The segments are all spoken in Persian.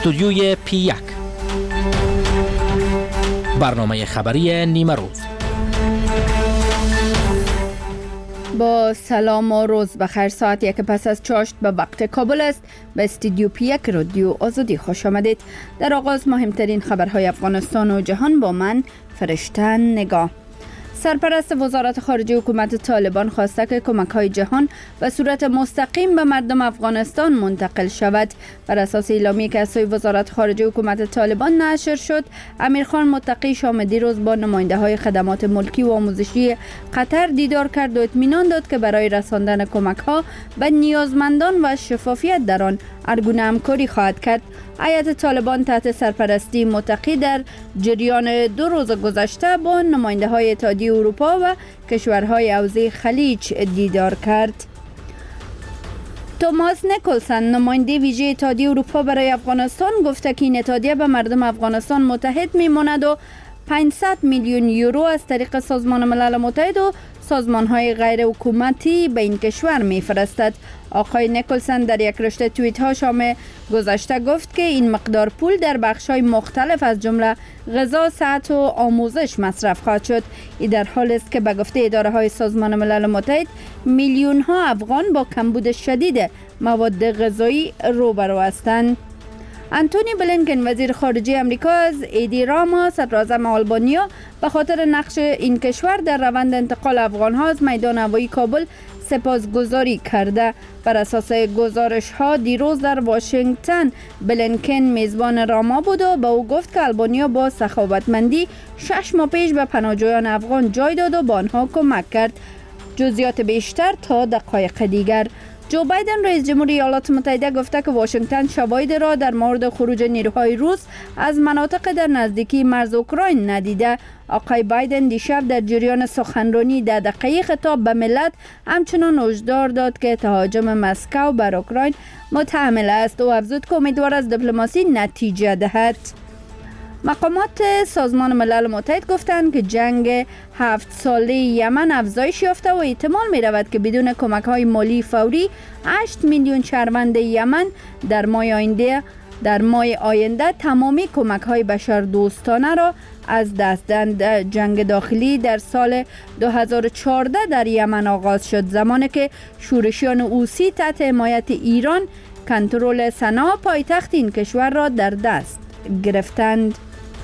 استودیوی P1 برنامه خبری نیمه روز. با سلام و روز بخیر. ساعت یک پس از چاشت به وقت کابل است. به استودیو P1 رادیو آزادی خوش آمدید. در آغاز مهمترین خبرهای افغانستان و جهان با من فرشته نگاه. سرپرست وزارت خارجه حکومت طالبان خواسته که کمک‌های جهان به صورت مستقیم به مردم افغانستان منتقل شود. بر اساس اعلامیه‌ای که از سوی وزارت خارجه حکومت طالبان نشر شد، امیرخان متقی شام دیروز با نماینده‌های خدمات ملکی و آموزشی قطر دیدار کرد و اطمینان داد که برای رساندن کمک‌ها به نیازمندان و شفافیت در آن هرگونه همکاری خواهد کرد. هیئت طالبان تحت سرپرستی متقی در جریان 2 روز گذشته با نماینده‌های اتحادیه اروپا و کشورهای حوزه خلیج دیدار کرد. توماس نیکلسن نماینده ویژه اتحادیه اروپا برای افغانستان گفته که این اتحادیه به مردم افغانستان متحد می‌ماند و 500 میلیون یورو از طریق سازمان ملل متحد و سازمان‌های غیر حکومتی به این کشور می‌فرستد. آقای نیکلسن در یک رشته توییت ها شام گذشته گفت که این مقدار پول در بخش‌های مختلف از جمله غذا، صحت و آموزش مصرف خواهد شد. این در حالی است که به گفته اداره‌های سازمان ملل متحد میلیون‌ها افغان با کمبود شدید مواد غذایی روبرو هستند. انتونی بلینکن وزیر خارجه امریکا از ایدی راما صدراعظم آلبانیا به خاطر نقش این کشور در روند انتقال افغان‌ها از میدان هوایی کابل سپاسگزاری کرده. بر اساس گزارش ها دیروز در واشنگتن بلینکن میزبان راما بود و به او گفت که آلبانیا با سخاوتمندی 6 ماه پیش به پناهجویان افغان جای داد و به آنها کمک کرد. جزئیات بیشتر تا دقایق دیگر. جو بایدن رئیس جمهوری ایالات متحده گفته که واشنگتن شواهد را در مورد خروج نیروهای روس از مناطق در نزدیکی مرز اوکراین ندیده. آقای بایدن دیشب در جریان سخنرانی 10 دقیقه خطاب به ملت همچنان هشدار داد که تهاجم مسکو بر اوکراین متحمل است و افزود که امیدوار از دیپلماسی نتیجه دهد. مقامات سازمان ملل متحد گفتند که جنگ 7 ساله یمن افزایش یافته و احتمال می رود که بدون کمک های مالی فوری 8 میلیون شهروند یمن در ماه آینده تمامی کمک های بشردوستانه را از دست دهند. جنگ داخلی در سال 2014 در یمن آغاز شد، زمانی که شورشیان حوثی تحت حمایت ایران کنترل صنعا پایتخت این کشور را در دست گرفتند.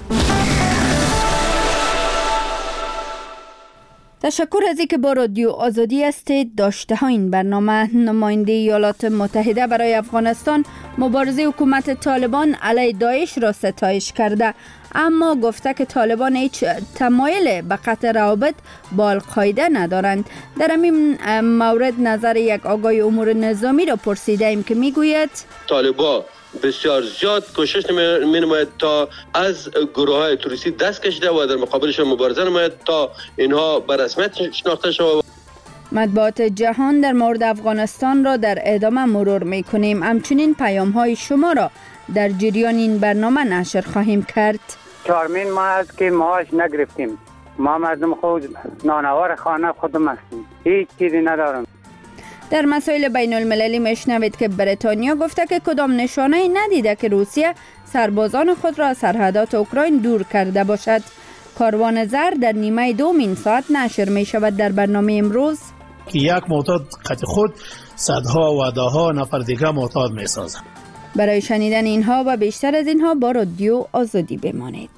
تشکر از اینکه با رادیو آزادی هستید. داشته ها این برنامه. نماینده ایالات متحده برای افغانستان مبارزه حکومت طالبان علیه داعش را ستایش کرده، اما گفته که طالبان هیچ تمایل به قطع روابط با القاعده ندارند. در همین مورد نظر یک آگاه امور نظامی را پرسیده ایم که میگوید طالبان بسیار زیاد کوشش می‌نماید تا از گروه‌های توریستی دست کشیده و در مقابلشان مبارزه نماید تا اینها به رسمیت شناخته شود. مطبوعات جهان در مورد افغانستان را در ادامه مرور می‌کنیم. همچنین پیام‌های شما را در جریان این برنامه نشر خواهیم کرد. 4 ماه است که معاش نگرفتیم. ما مردم خود نانوار خانه خودم هستیم. هیچ چیزی ندارم. در مسائل بین المللی میشنوید که بریتانیا گفته که کدام نشانه‌ای ندیده که روسیه سربازان خود را از سرحدات اوکراین دور کرده باشد. کاروان زر در نیمه دومین ساعت نشر می شود. در برنامه امروز که یک معتاد قد خود صدها و دهها نفر دیگه معتاد می سازند. برای شنیدن اینها و بیشتر از اینها با رادیو آزادی بمانید.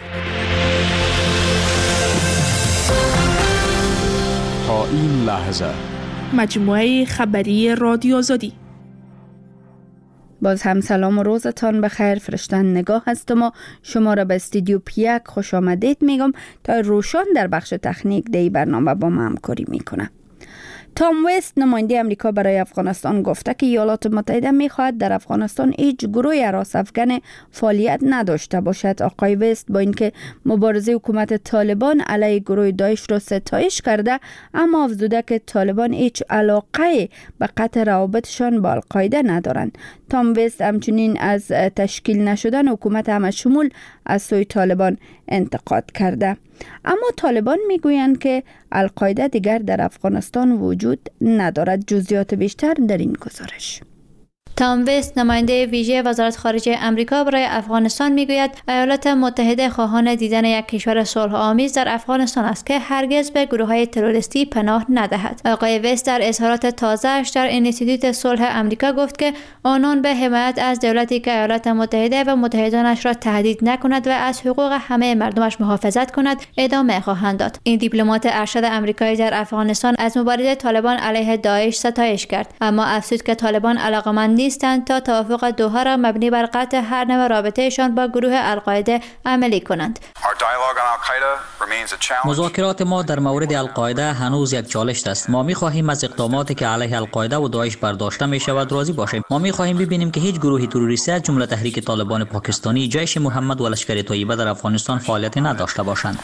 تا این لحظه مجموعه خبری رادیو آزادی. باز هم سلام و روزتان بخیر. فرشته نگاه هستم و شما را به استودیو P1 خوش آمدید میگم تا روشان در بخش تکنیک دی برنامه با ما همکاری میکنه. تام وست نماینده امریکا برای افغانستان گفته که ایالات متحده میخواهد در افغانستان هیچ گروه هراس افغان فعالیت نداشته باشد. آقای وست با اینکه مبارزه حکومت طالبان علیه گروه داعش را ستایش کرده، اما افزوده که طالبان هیچ علاقه به قطع روابطشان با القاعده ندارند. تام وست همچنین از تشکیل نشدن حکومت همشمول از سوی طالبان انتقاد کرده. اما طالبان میگویند که القاعده دیگر در افغانستان وجود ندارد. جزئیات بیشتر در این گزارش. تام وست نماینده ویژه وزارت خارجه آمریکا برای افغانستان میگوید ایالات متحده خواهان دیدن یک کشور صلح آمیز در افغانستان است که هرگز به گروه‌های تروریستی پناه ندهد. آقای وست در اظهارات تازه‌اش در انستیتوت صلح آمریکا گفت که آنان به حمایت از دولتی که ایالات متحده و متحدانش را تهدید نکند و از حقوق همه مردمش محافظت کند ادامه خواهند داد. این دیپلمات ارشد آمریکایی در افغانستان از مبارزه طالبان علیه داعش ستایش کرد، اما افزود که طالبان علاقمند نیستند تا توافق دوحه را مبنی بر قطع هر نوع رابطهشان با گروه القاعده عملی کنند. مذاکرات ما در مورد القاعده هنوز یک چالش است. ما می‌خواهیم از اقداماتی که علیه القاعده و داعش برداشته می‌شود راضی باشیم. ما می‌خواهیم ببینیم که هیچ گروه تروریستی از جمله تحریک طالبان پاکستانی، جیش محمد و لشکر طیبه در افغانستان فعالیت نداشته باشند.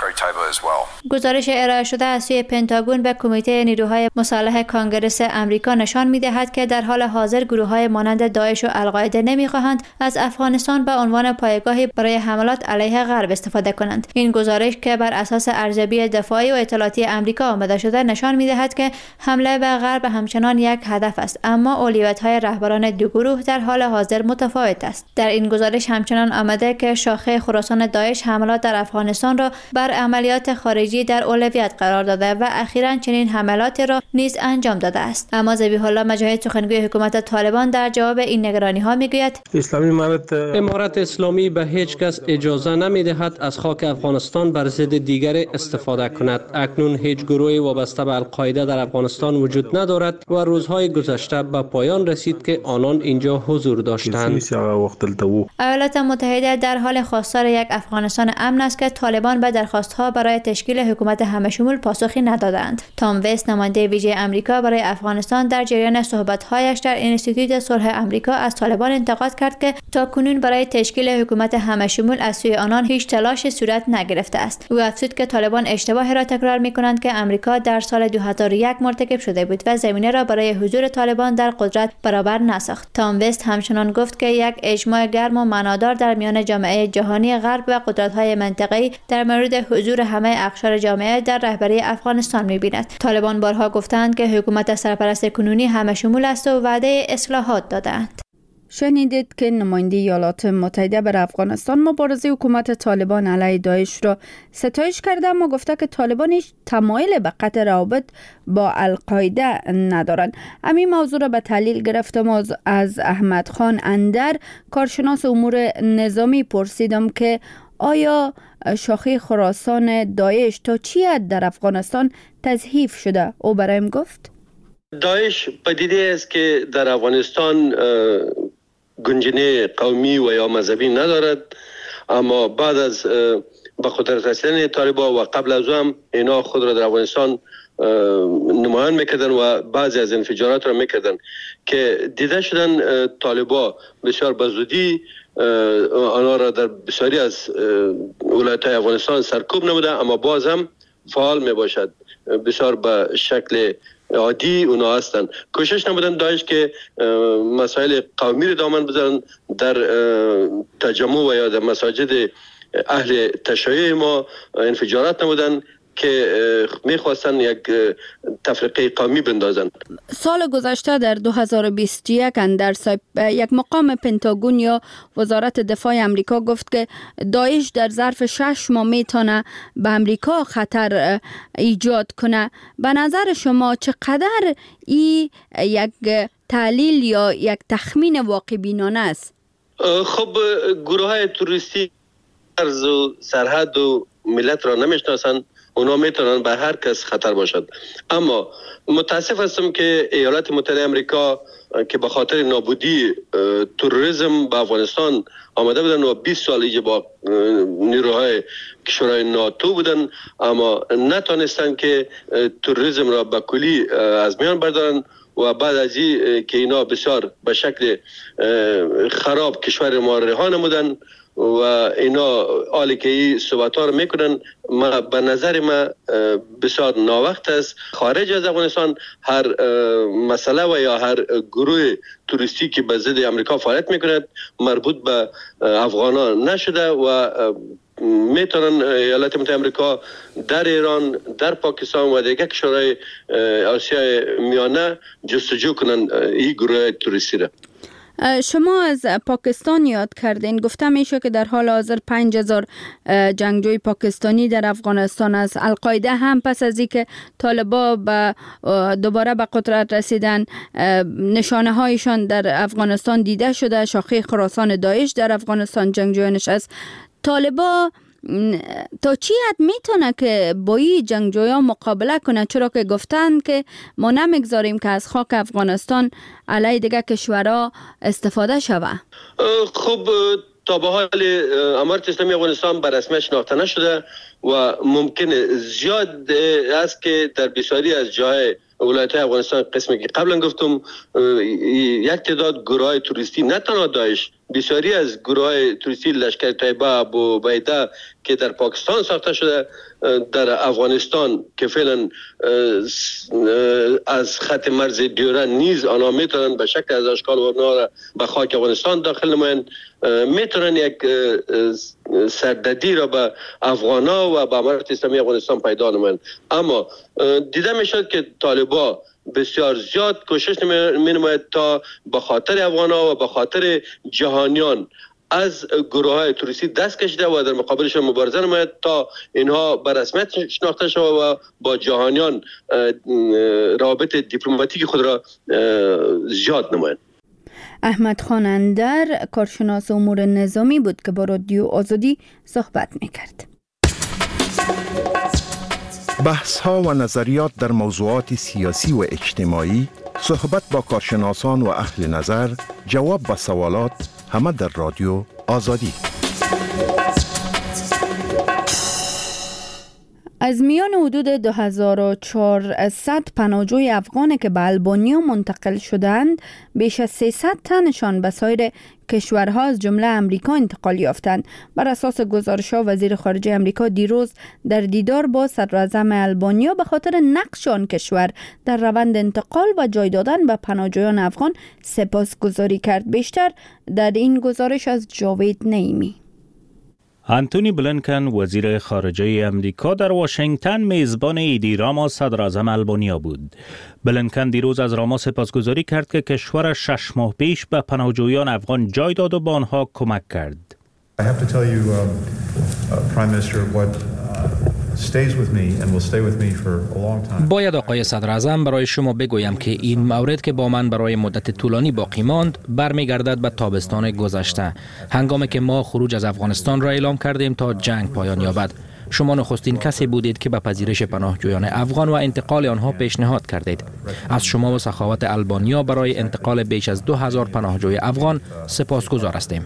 گزارش ارائه شده از سوی پنتاگون به کمیته نیروهای مسلح کانگرس آمریکا نشان می‌دهد که در حال حاضر گروه‌های مانند داعش و القاعده نمی‌خواهند از افغانستان به عنوان پایگاهی برای حملات علیه غرب استفاده کنند. این گزارش که بر اساس ارزیابی دفاعی و اطلاعاتی آمریکا آماده شده نشان می‌دهد که حمله به غرب همچنان یک هدف است، اما اولویت‌های رهبران دو گروه در حال حاضر متفاوت است. در این گزارش همچنان آمده که شاخه خراسان داعش حملات در افغانستان را بر عملیات خارجی در اولویت قرار داده و اخیراً چنین حملاتی را نیز انجام داده است. اما ذبیح الله مجاهد سخنگوی حکومت طالبان در جواب این نگرانی‌ها میگوید امارت اسلامی به هیچ کس اجازه نمی‌دهد از خاک افغانستان بر ضد دیگری استفاده کند. اکنون هیچ گروهی وابسته به القاعده در افغانستان وجود ندارد و روزهای گذشته به پایان رسید که آنان اینجا حضور داشتند. ایالات متحده در حال خواستار یک افغانستان امن است که طالبان به درخواست‌ها برای تشکیل حکومت همه‌شمول پاسخی ندادند. تام وست نماینده ویژه آمریکا برای افغانستان در جریان صحبت‌هایش در انستیتوت صلح آمریکا از طالبان انتقاد کرد که تاکنون برای تشکیل حکومت همه‌شمول از سوی آنان هیچ تلاشی صورت نگرفته است. او افزود که طالبان اشتباهی را تکرار می‌کنند که آمریکا در سال 2001 مرتکب شده بود و زمینه را برای حضور طالبان در قدرت برابر نساخت. تام وست همچنان گفت که یک اجماع گرم و معنادار در میان جامعه جهانی غرب و قدرت‌های منطقه‌ای در مورد حضور همه اقشار جامعه در رهبری افغانستان می‌بیند. طالبان بارها گفتند که حکومت سرپرست کنونی همه‌شمول است و وعده اصلاحات دادند. شنیدید که نماینده ایالات متحده بر افغانستان مبارزه حکومت طالبان علیه داعش را ستایش کرده، اما گفته که طالبان هیچ تمایل به قطع روابط با القاعده ندارند. همین موضوع را به تحلیل گرفتم از احمد خان اندر، کارشناس امور نظامی، پرسیدم که آیا شاخه خراسان داعش تا چی حد در افغانستان تضعیف شده؟ او برایم گفت داعش پدیده است که در افغانستان گنجینه قومی و یا مذهبی ندارد، اما بعد از به قدرت رسیدن طالبان و قبل از هم اینا خود را در افغانستان نمایان میکردن و بعضی از انفجارات را میکردن که دیده شدن طالبان بسیار بزودی آنها را در بسیاری از ولایت‌های افغانستان سرکوب نموده، اما باز هم فعال میباشد. بسیار به شکل عادی اونا هستند. کوشش نمودن داعش که مسائل قومی رو دامن بزنن در تجمع و یا در مساجد اهل تشیع ما انفجارات نمودن که میخواستن یک تفرقه قومی بندازن. سال گذشته در 2021 اندر یک مقام پنتاگون یا وزارت دفاع امریکا گفت که داعش در ظرف 6 ماه میتونه به امریکا خطر ایجاد کنه. به نظر شما چقدر این یک تحلیل یا یک تخمین واقع بینانه است؟ خب گروه های تروریستی ارز و سرحد و ملت را نمیشناسن، اونا میتونن به هر کس خطر باشد. اما متاسف هستم که ایالات متحده آمریکا که به خاطر نابودی تروریسم به افغانستان آمده بودن و 20 سال ایجا با نیروهای کشورهای ناتو بودن، اما نتونستن که تروریسم را به کلی از میان بردارن و بعد از این که اینا بسیار به شکل خراب کشور ما رها نمودن و اینا حالی که این صحبت ها رو میکنن، به نظر ما بسیار ناوقت است خارج از افغانستان هر مسئله و یا هر گروه توریستی که به ضد امریکا فعالیت میکند مربوط به افغانان نشده و میتونن ایالات متحده آمریکا در ایران، در پاکستان و دیگر کشورهای آسیای میانه جستجو کنن این گروه توریستی را. شما از پاکستان یاد کردین، گفته میشه که در حال حاضر 5000 جنگجوی پاکستانی در افغانستان است. القاعده هم پس از اینکه طالبان دوباره به قدرت رسیدن نشانه هایشان در افغانستان دیده شده. شاخه خراسان داعش در افغانستان جنگجویانش است. طالبان تا چی حد میتونه که با این جنگجویان مقابله کنه، چرا که گفتن که ما نمیگذاریم که از خاک افغانستان علیه دیگه کشورها استفاده شوه؟ خب تا به حال امارت اسلامی افغانستان به رسمیت شناخته نشده و ممکنه زیاد است که در بسیاری از جای ولایت افغانستان، قسمی که قبلا گفتم، یک تعداد گروه توریستی، نه تنها داعش، بسیاری از گروه توریستی لشکر طیبه، ابو عبیده که در پاکستان ساخته شده در افغانستان که فعلا از خط مرز دیوره نیز آنها میتونن به شکل از اشکال و ابنا به خاک افغانستان داخل نمایند، میتونن یک سردردی را به افغانا و به امارت اسلامی افغانستان پیدا نمایند. اما دیده میشد که طالبان بسیار زیاد کوشش می نماید تا به خاطر افغانا و به خاطر جهانیان از گروه های توریستی دست کشیده و در مقابلشان مبارزه نماید تا اینها به رسمیت شناخته شود و با جهانیان روابط دیپلماتیک خود را زیاد نماید. احمد خان اندر، کارشناس امور نظامی بود که با رادیو آزادی صحبت میکرد. بحث ها و نظریات در موضوعات سیاسی و اجتماعی، صحبت با کارشناسان و اهل نظر، جواب به سوالات، همه در رادیو آزادی. از میان حدود 2400 پناهجوی افغان که به آلبانیا منتقل شدند، بیش از 300 تنشان به سایر کشورها از جمله امریکا انتقال یافتند. بر اساس گزارش‌ها وزیر خارجه امریکا دیروز در دیدار با صدراعظم آلبانیا به خاطر نقش آن کشور در روند انتقال و جای دادن به پناهجویان افغان سپاسگزاری کرد. بیشتر در این گزارش از جاوید نعیمی. انتونی بلینکن وزیر خارجه امریکا در واشنگتن میزبان ایدی راما صدراعظم آلبانیا بود. بلینکن دیروز از راما سپاسگزاری کرد که کشورش 6 ماه پیش به پناهجویان افغان جای داد و به آنها کمک کرد. I have to tell you, Prime Minister, what stays with me and will stay with me for a long time. باید آقای صدراعظم برای شما بگویم که این مورد که با من برای مدت طولانی باقی ماند برمیگردد به تابستان گذشته، هنگامی که ما خروج از افغانستان را اعلام کردیم تا جنگ پایان یابد. شما نخستین کسی بودید که به پذیرش پناهجویان افغان و انتقال آنها پیشنهاد کردید. از شما و سخاوت آلبانیا برای انتقال بیش از 2000 پناهجوی افغان سپاسگزار هستیم.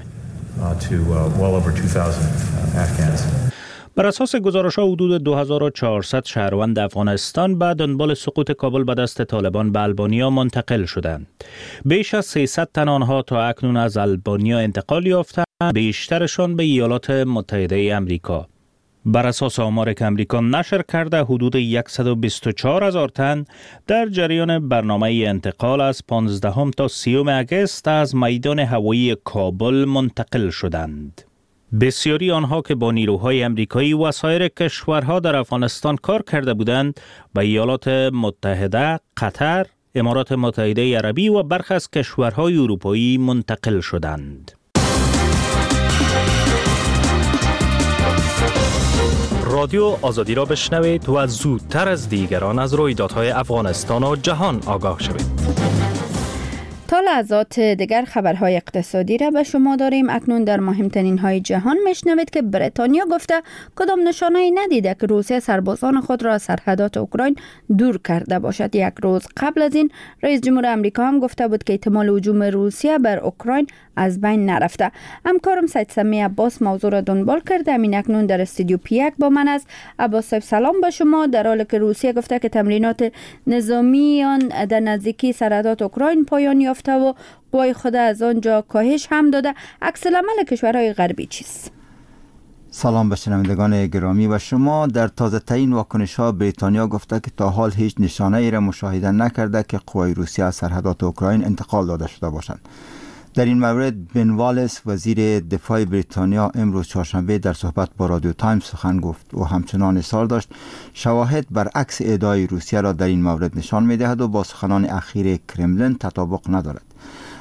بر اساس گزارش‌ها حدود 2400 شهروند افغانستان به دنبال سقوط کابل به دست طالبان به آلبانیا منتقل شدند. بیش از 300 تن آنها تا اکنون از آلبانیا انتقال یافتند، بیشترشان به ایالات متحده آمریکا. بر اساس آماری که آمریکا نشر کرده، حدود 124,000 تن در جریان برنامه انتقال از 15 تا 30 اگست از میدان هوایی کابل منتقل شدند. بسیاری آنها که با نیروهای آمریکایی و سایر کشورها در افغانستان کار کرده بودند، به ایالات متحده، قطر، امارات متحده عربی و برخی از کشورهای اروپایی منتقل شدند. رادیو آزادی را بشنوید و زودتر از دیگران از رویدادهای افغانستان و جهان آگاه شوید. تا لحظات دیگر خبرهای اقتصادی را به شما داریم. اکنون در مهمترین های جهان میشنوید که بریتانیا گفته کدام نشانه‌ای ندیده که روسیه سربازان خود را از سرحدات اوکراین دور کرده باشد. یک روز قبل از این رئیس جمهور آمریکا هم گفته بود که احتمال هجوم روسیه بر اوکراین از بین نرفته. همکارم سید سمی عباس موضوع را دنبال کرده. همین اکنون در استودیو پیک با من است. عباس صاحب سلام به شما. در حالی که روسیه گفته که تمرینات نظامی آن در نزدیکی سرحدات اوکراین پایان یافته و قوای خود از آنجا کاهش هم داده، عکس العمل کشورهای غربی چیست؟ سلام به شنوندگان گرامی و شما. در تازه ترین واکنش ها بریتانیا گفته که تا حال هیچ نشانه ای را مشاهده نکرده که قوای روسیه از سرحدات اوکراین انتقال داده شده باشند. در این مورد بن والیس وزیر دفاع بریتانیا امروز چهارشنبه در صحبت با رادیو تایمز سخن گفت و همچنان اصرار داشت شواهد برعکس ادعای روسیه را در این مورد نشان می‌دهد و با سخنان اخیر کرملین تطابق ندارد.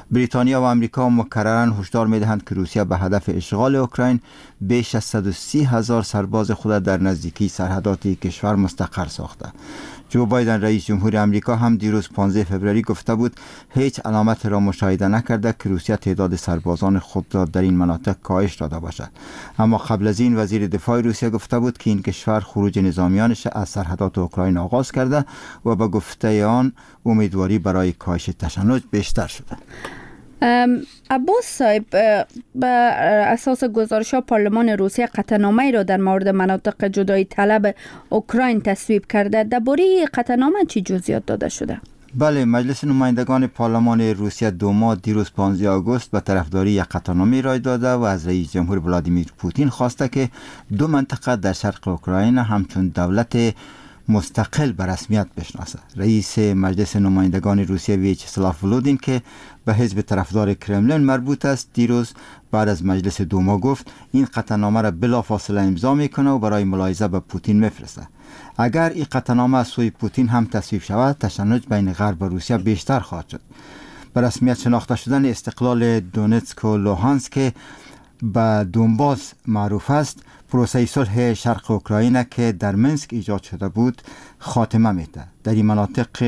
بریتانیا و آمریکا مکرراً هشدار می‌دهند که روسیه به هدف اشغال اوکراین بیش از 130,000 سرباز خود در نزدیکی سرحدات کشور مستقر ساخته. جو بایدن رئیس جمهور آمریکا هم دیروز 15 فوریه گفته بود هیچ علامت را مشاهده نکرده که روسیه تعداد سربازان خود را در این مناطق کاهش داده باشد. اما قبل از این وزیر دفاع روسیه گفته بود که این کشور خروج نظامیانش از سرحدات اوکراین آغاز کرده و به گفته آن امیدواری برای کاهش تشنج بیشتر شده. عباس صاحب، به اساس گزارش‌ها پارلمان روسیه قطعنامه‌ای را در مورد مناطق جدایی طلب اوکراین تصویب کرده. درباره قطعنامه چی جزئیات داده شده؟ بله، مجلس نمایندگان پارلمان روسیه دوما دیروز 15 آگوست به طرفداری یک قطعنامه ارائه داده و از رئیس جمهور ولادیمیر پوتین خواسته که دو منطقه در شرق اوکراین همچون دولت مستقل به رسمیت بشناسه. رئیس مجلس نمایندگان روسیه ویاچسلاو ولودین که به حزب طرفدار کرملین مربوط است، دیروز بعد از مجلس دوما گفت این قطعنامه را بلافاصله امضا میکنه و برای ملاحظه به پوتین میفرسته. اگر این قطعنامه از سوی پوتین هم تصویب شود، تشنج بین غرب و روسیه بیشتر خواهد شد. به رسمیت شناخته شدن استقلال دونتسک و لوهانسک به دونباس معروف است، پروسه صلح شرق اوکراین که در منسک ایجاد شده بود خاتمه میده. در این مناطق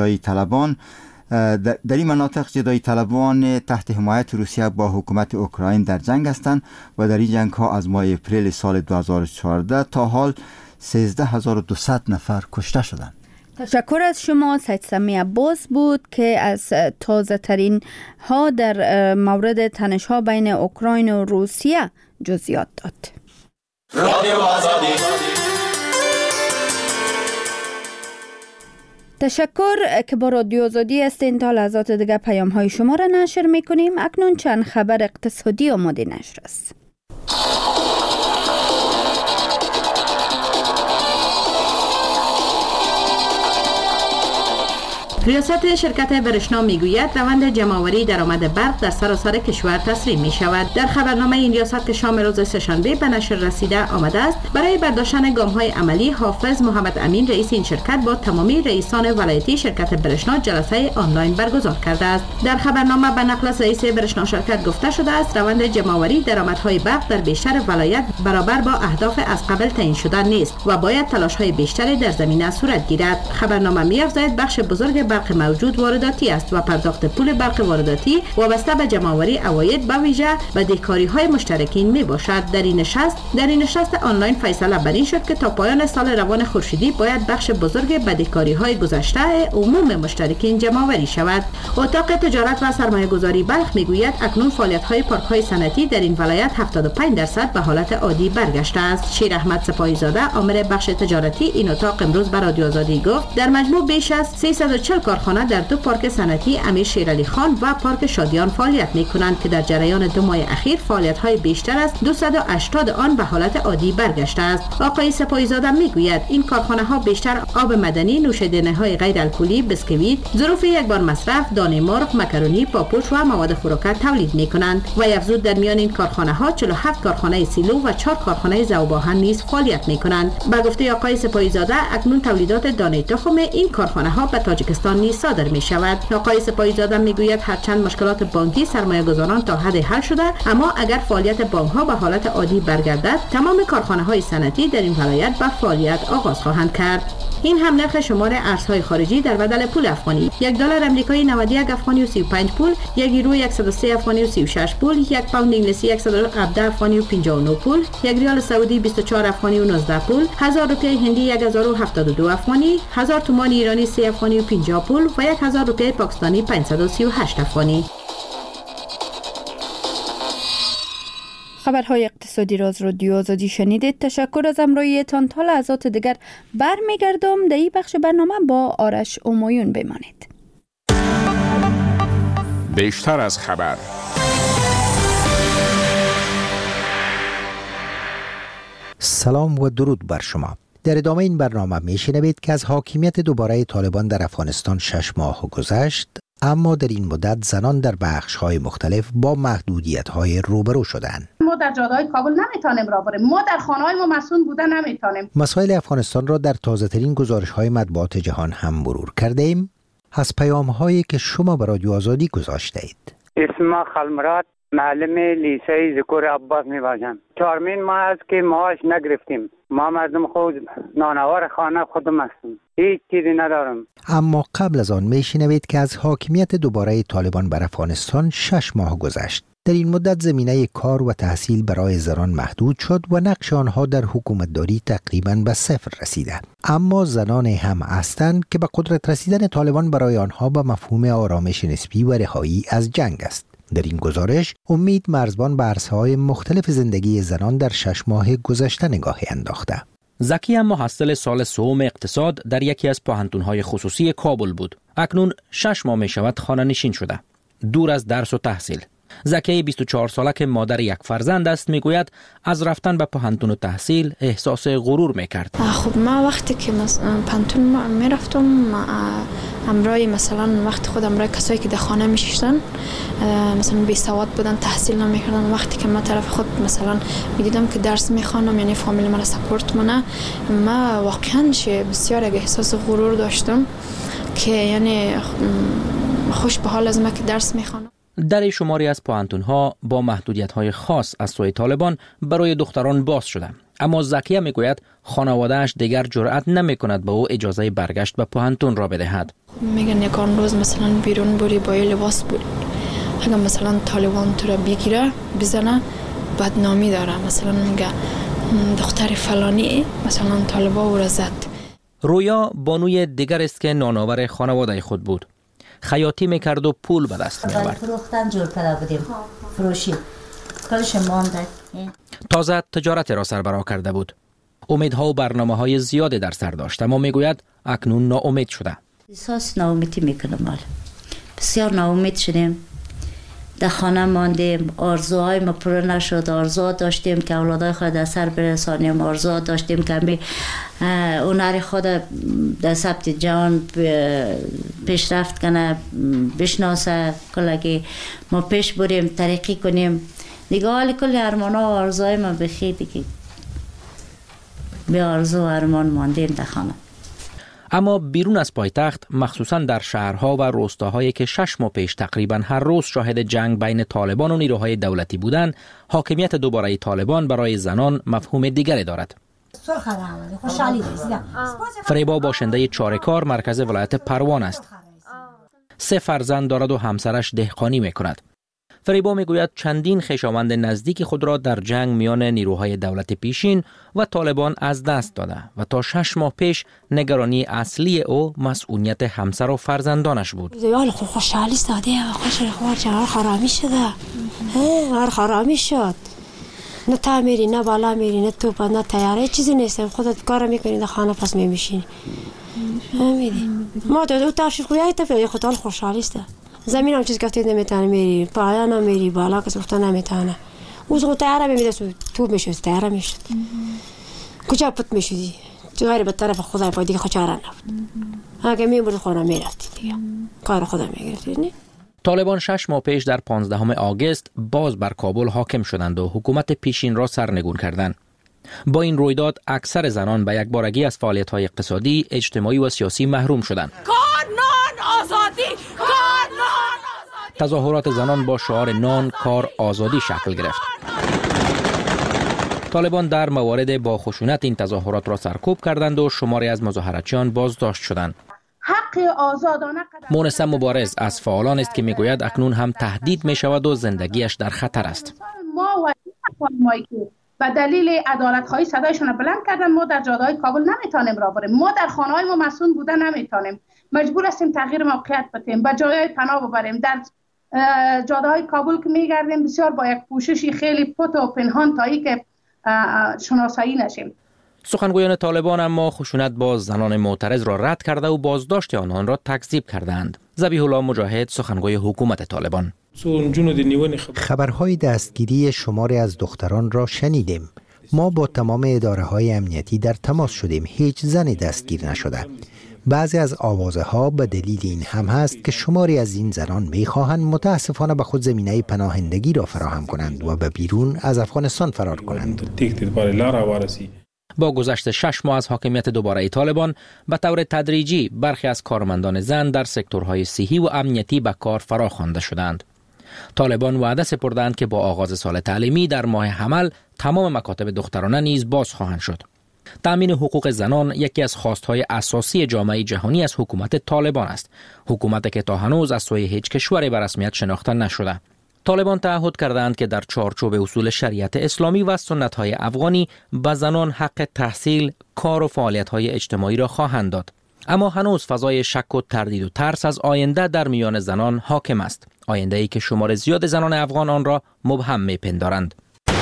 جدایی طلبان تحت حمایت روسیه با حکومت اوکراین در جنگ هستند و در این جنگ ها از ماه اپریل سال 2014 تا حال 13200 نفر کشته شدند. تشکر از شما. سید سمی عباس بود که از تازه ترین ها در مورد تنش ها بین اوکراین و روسیه جزئیات داد. تشکر که با رادیو آزادی هستین. تا لحظات دیگه پیام های شما را نشر میکنیم. اکنون چند خبر اقتصادی آماده نشر است. ریاست شرکت برشنا میگوید روند جمع‌آوری درآمد برق در سراسر کشور تسریع می شود. در خبرنامه این ریاست که شام روز سه‌شنبه به نشر رسیده آمده است، برای برداشتن گام‌های عملی حافظ محمد امین رئیس این شرکت با تمامی رئیسان ولایتی شرکت برشنا جلسه آنلاین برگزار کرده است. در خبرنامه به نقل از رئیس برشنا شرکت گفته شده است روند جمع‌آوری درآمدهای برق در بیشتر ولایت برابر با اهداف از قبل تعیین شده نیست و باید تلاش‌های بیشتری در زمینه صورت گیرد. خبرنامه می‌افزاید بخش بزرگ برق موجود وارداتی است و پرداخت پول برق وارداتی وابسته به جمع‌آوری عواید به ویژه به دهکاری‌های مشترکین میباشد. در این نشست آنلاین فیصله بر این شد که تا پایان سال روان خورشیدی باید بخش بزرگ بدهکاری‌های گذشته عموم مشترکین جمع‌آوری شود. اتاق تجارت و سرمایه‌گذاری بلخ میگوید اکنون فعالیت‌های پارک‌های صنعتی در این ولایت 75% به حالت عادی برگشته است. شیر احمد سپاهی‌زاده آمر بخش تجارتی این اتاق امروز به رادیو آزادی گفت در مجموع بیش از 340 کارخانه در دو پارک صنعتی امیر شیرعلی خان و پارک شادیان فعالیت می‌کنند که در جریان 2 ماه اخیر فعالیت‌های بیشتر از 280 آن به حالت عادی برگشته است. آقای سپاهی‌زاده میگوید این کارخانه‌ها بیشتر آب مدنی، نوشیدنی‌های غیر الکلی، بسکویت، ظروف یک بار مصرف، دانه مرغ، مکرونی، پاپوش و مواد خوراک تولید می‌کنند و افزود در میان این کارخانه‌ها 47 کارخانه سیلو و 4 کارخانه ذوب آهن نیز فعالیت می‌کنند. به گفته آقای سپاهی‌زاده اکنون تولیدات دانه تخم این کارخانه‌ها به تاجیکستان نیز صادر می شود. آقای سپاهی‌زاده میگوید هرچند مشکلات بانکی سرمایه‌گذاران تا حد حل شده، اما اگر فعالیت بانک‌ها به حالت عادی برگردد تمام کارخانه‌های صنعتی در این ولایت به فعالیت آغاز خواهند کرد. این هم نرخ شمار ارزهای خارجی در بدل پول افغانی: $1 آمریکایی 91 افغانی و 35 پول، $1 یورو 103 افغانی و 36 پول، 1 پوند انگلیسی 117 افغانی و 59 پول، 1 ریال سعودی 24 افغانی و 19 پول، 1000 روپیه هندی 1072 افغانی، 1000 تومان ایرانی 3 افغانی و 50 پول و 1000 روپیه پاکستانی 538 افغانی. خبرهای اقتصادی را از رادیو آزادی شنیدید. تشکر از همراهیتان. تا لحظات دیگر برمیگردم. در این بخش برنامه با آرش همایون بمانید. بیشتر از خبر. سلام و درود بر شما. در ادامه این برنامه میشنوید که از حاکمیت دوباره طالبان در افغانستان 6 ماه گذشت، اما در این مدت زنان در بخش‌های مختلف با محدودیت‌های روبرو شدند. ما در جاده‌های کابل نمیتونیم را بریم، ما در خانه‌های ما مسئول بودن نمیتونیم. مسائل افغانستان را در تازه‌ترین گزارش‌های مطبوعات جهان هم مرور کردیم. از پیام‌هایی که شما به رادیو آزادی گذاشتید. اسم خلمرات، معلم لیسه ذکر عباس میباشم. 4 ماه است که معاش نگرفتیم. ما مردم خود نانوار خانه خودم هستیم، هیچ چیزی ندارم. اما قبل از آن میشنوید که از حاکمیت دوباره طالبان بر افغانستان 6 ماه گذشت. در این مدت زمینه کار و تحصیل برای زنان محدود شد و نقش آنها در حکومتداری تقریباً به صفر رسیده. اما زنان هم هستند که به قدرت رسیدن طالبان برای آنها به مفهوم آرامش نسبی و رهایی از جنگ است. در این گزارش امید مرزبان به عرصه‌های مختلف زندگی زنان در 6 ماه گذشته نگاهی انداخته. زکی هم محصل سال سوم اقتصاد در یکی از پوهنتون‌های خصوصی کابل بود. اکنون 6 ماه می شود خانه نشین شده، دور از درس و تحصیل. زکی 24 ساله که مادر یک فرزند است میگوید از رفتن به پوهنتون و تحصیل احساس غرور میکرد. خب ما وقتی که پوهنتون میرفتم همراه مثلا وقت خود همراه کسایی که در خانه میشیشتن مثلا بی سواد بودن، تحصیل نمیکردن، وقتی که ما طرف خود مثلا میدیدم که درس میخوانم یعنی فامیل من سپورت منه، ما واقعا بسیار احساس غرور داشتم که یعنی خوش به حال از ما که درس میخوانم. در شماری از پوهنتون‌ها با محدودیت‌های خاص از سوی طالبان برای دختران باز شده، اما زکیه میگوید خانواده‌اش دیگر جرأت نمی‌کند به او اجازه برگشت به پوهنتون را بدهد. میگن یکان روز مثلا بیرون بری با لباس بری، اگر مثلا طالبان تو را بگیره بزنه بدنامی داره، مثلا میگه دختر فلانی مثلا طالبا او را زد. رویا بانوی دیگر است که نانآور خانواده خود بود. خیاطی میکرد و پول به دست میآورد. فروختن جور کرده بودیم، فروشی کارش مانده. تازه تجارت را سربراه کرده بود. امیدها و برنامه‌های زیادی در سر داشت، اما میگوید اکنون ناامید شده. احساس ناامیدی میکنم. بسیار ناامید شدیم. در خانه ماندیم، آرزوهای ما پر نشد. آرزو داشتیم که اولادای خود در سر برسانیم، آرزو داشتیم که هنر خود در ثبت جهان پیشرفت کنه، بشناسه، کلگی ما پیش بریم، ترقی کنیم. دیگه حال کل ارمان ها و آرزوهای ما بخیر دیگه به آرزو و ارمان ماندیم در خانه. اما بیرون از پایتخت، مخصوصاً در شهرها و روستاهایی که 6 ماه پیش تقریباً هر روز شاهد جنگ بین طالبان و نیروهای دولتی بودند، حاکمیت دوباره طالبان برای زنان مفهوم دیگری دارد. فریبا باشنده چارکار مرکز ولایت پروان است. 3 فرزند دارد و همسرش دهقانی میکند. فریبا میگوید چندین خویشاوند نزدیک خود را در جنگ میان نیروهای دولت پیشین و طالبان از دست داده و تا 6 ماه پیش نگرانی اصلی او مسئولیت همسر و فرزندانش بود. دیال خوشحالی ساده و خوش خرامی شده. هر خرامی شد. نه تا میری، نه بالا میری، نه توپ، نه تیاره، چیزی نیستم. خودت کار میکنی در خانه پس میمیشینی. میدی. ما تو تاشید خویای تا خودت خوشحالی است. زمین هم چیز گفته نمیتونه میری، پایان هم میری، بالا که سوخته نمیتونه. او خود تیاره میمیده تو میشد، تیاره میشد. کجا پت میشدی؟ تو غیر به طرف خدا پای دیگه خچاره نبود. اگه میبرد خونه میرفتی دیگه. کار خدا میگرفتی نه؟ طالبان 6 ماه پیش در 15 آگوست باز بر کابل حاکم شدند و حکومت پیشین را سرنگون کردند. با این رویداد اکثر زنان به یک بارگی از فعالیت‌های اقتصادی، اجتماعی و سیاسی محروم شدند. کار، نان، آزادی، کار، نان، آزادی. تظاهرات زنان با شعار نان، کار، آزادی شکل گرفت. طالبان در موارد با خشونت این تظاهرات را سرکوب کردند و شماری از مظاهراتچیان بازداشت شدند. حق آزادانه مونس مبارز از فعالان است که میگوید اکنون هم تهدید می شود و زندگیش در خطر است. ما و مایی که به دلیل عدالت خواهی صدایشان بلند کردن، ما در جاده‌های کابل نمیتونیم را بریم، ما در خانه‌های ما مسئول بودن نمیتونیم، مجبور هستیم تغییر موقعیت بدیم، به جای پناه ببریم. در جاده‌های کابل که میگردیم بسیار با یک پوششی خیلی پت و پنهان تایی که شناسایی نشیم. سخنگویان طالبان اما خشونت با زنان معترض را رد کرده و بازداشت آنان را تکذیب کردند. ذبیح الله مجاهد، سخنگوی حکومت طالبان: خبرهای دستگیری شماری از دختران را شنیدیم. ما با تمام اداره‌های امنیتی در تماس شدیم. هیچ زنی دستگیر نشده. بعضی از آوازه ها به دلیل این هم هست که شماری از این زنان می‌خواهند متاسفانه به خود زمینه پناهندگی را فراهم کنند و به بیرون از افغانستان فرار کنند. با گذشت 6 ماه از حاکمیت دوباره طالبان، به طور تدریجی برخی از کارمندان زن در سکتورهای صحی و امنیتی به کار فراخوانده شدند. طالبان وعده سپردند که با آغاز سال تعلیمی در ماه حمل تمام مکاتب دخترانه نیز باز خواهند شد. تأمین حقوق زنان یکی از خواستهای اساسی جامعه جهانی از حکومت طالبان است. حکومتی که تا هنوز از سوی هیچ کشوری به رسمیت شناخته نشده. طالبان تعهد کردند که در چارچوب اصول شریعت اسلامی و سنت‌های افغانی به زنان حق تحصیل، کار و فعالیت‌های اجتماعی را خواهند داد. اما هنوز فضای شک و تردید و ترس از آینده در میان زنان حاکم است. آینده‌ای که شمار زیاد زنان افغان آن را مبهم می‌پندارند.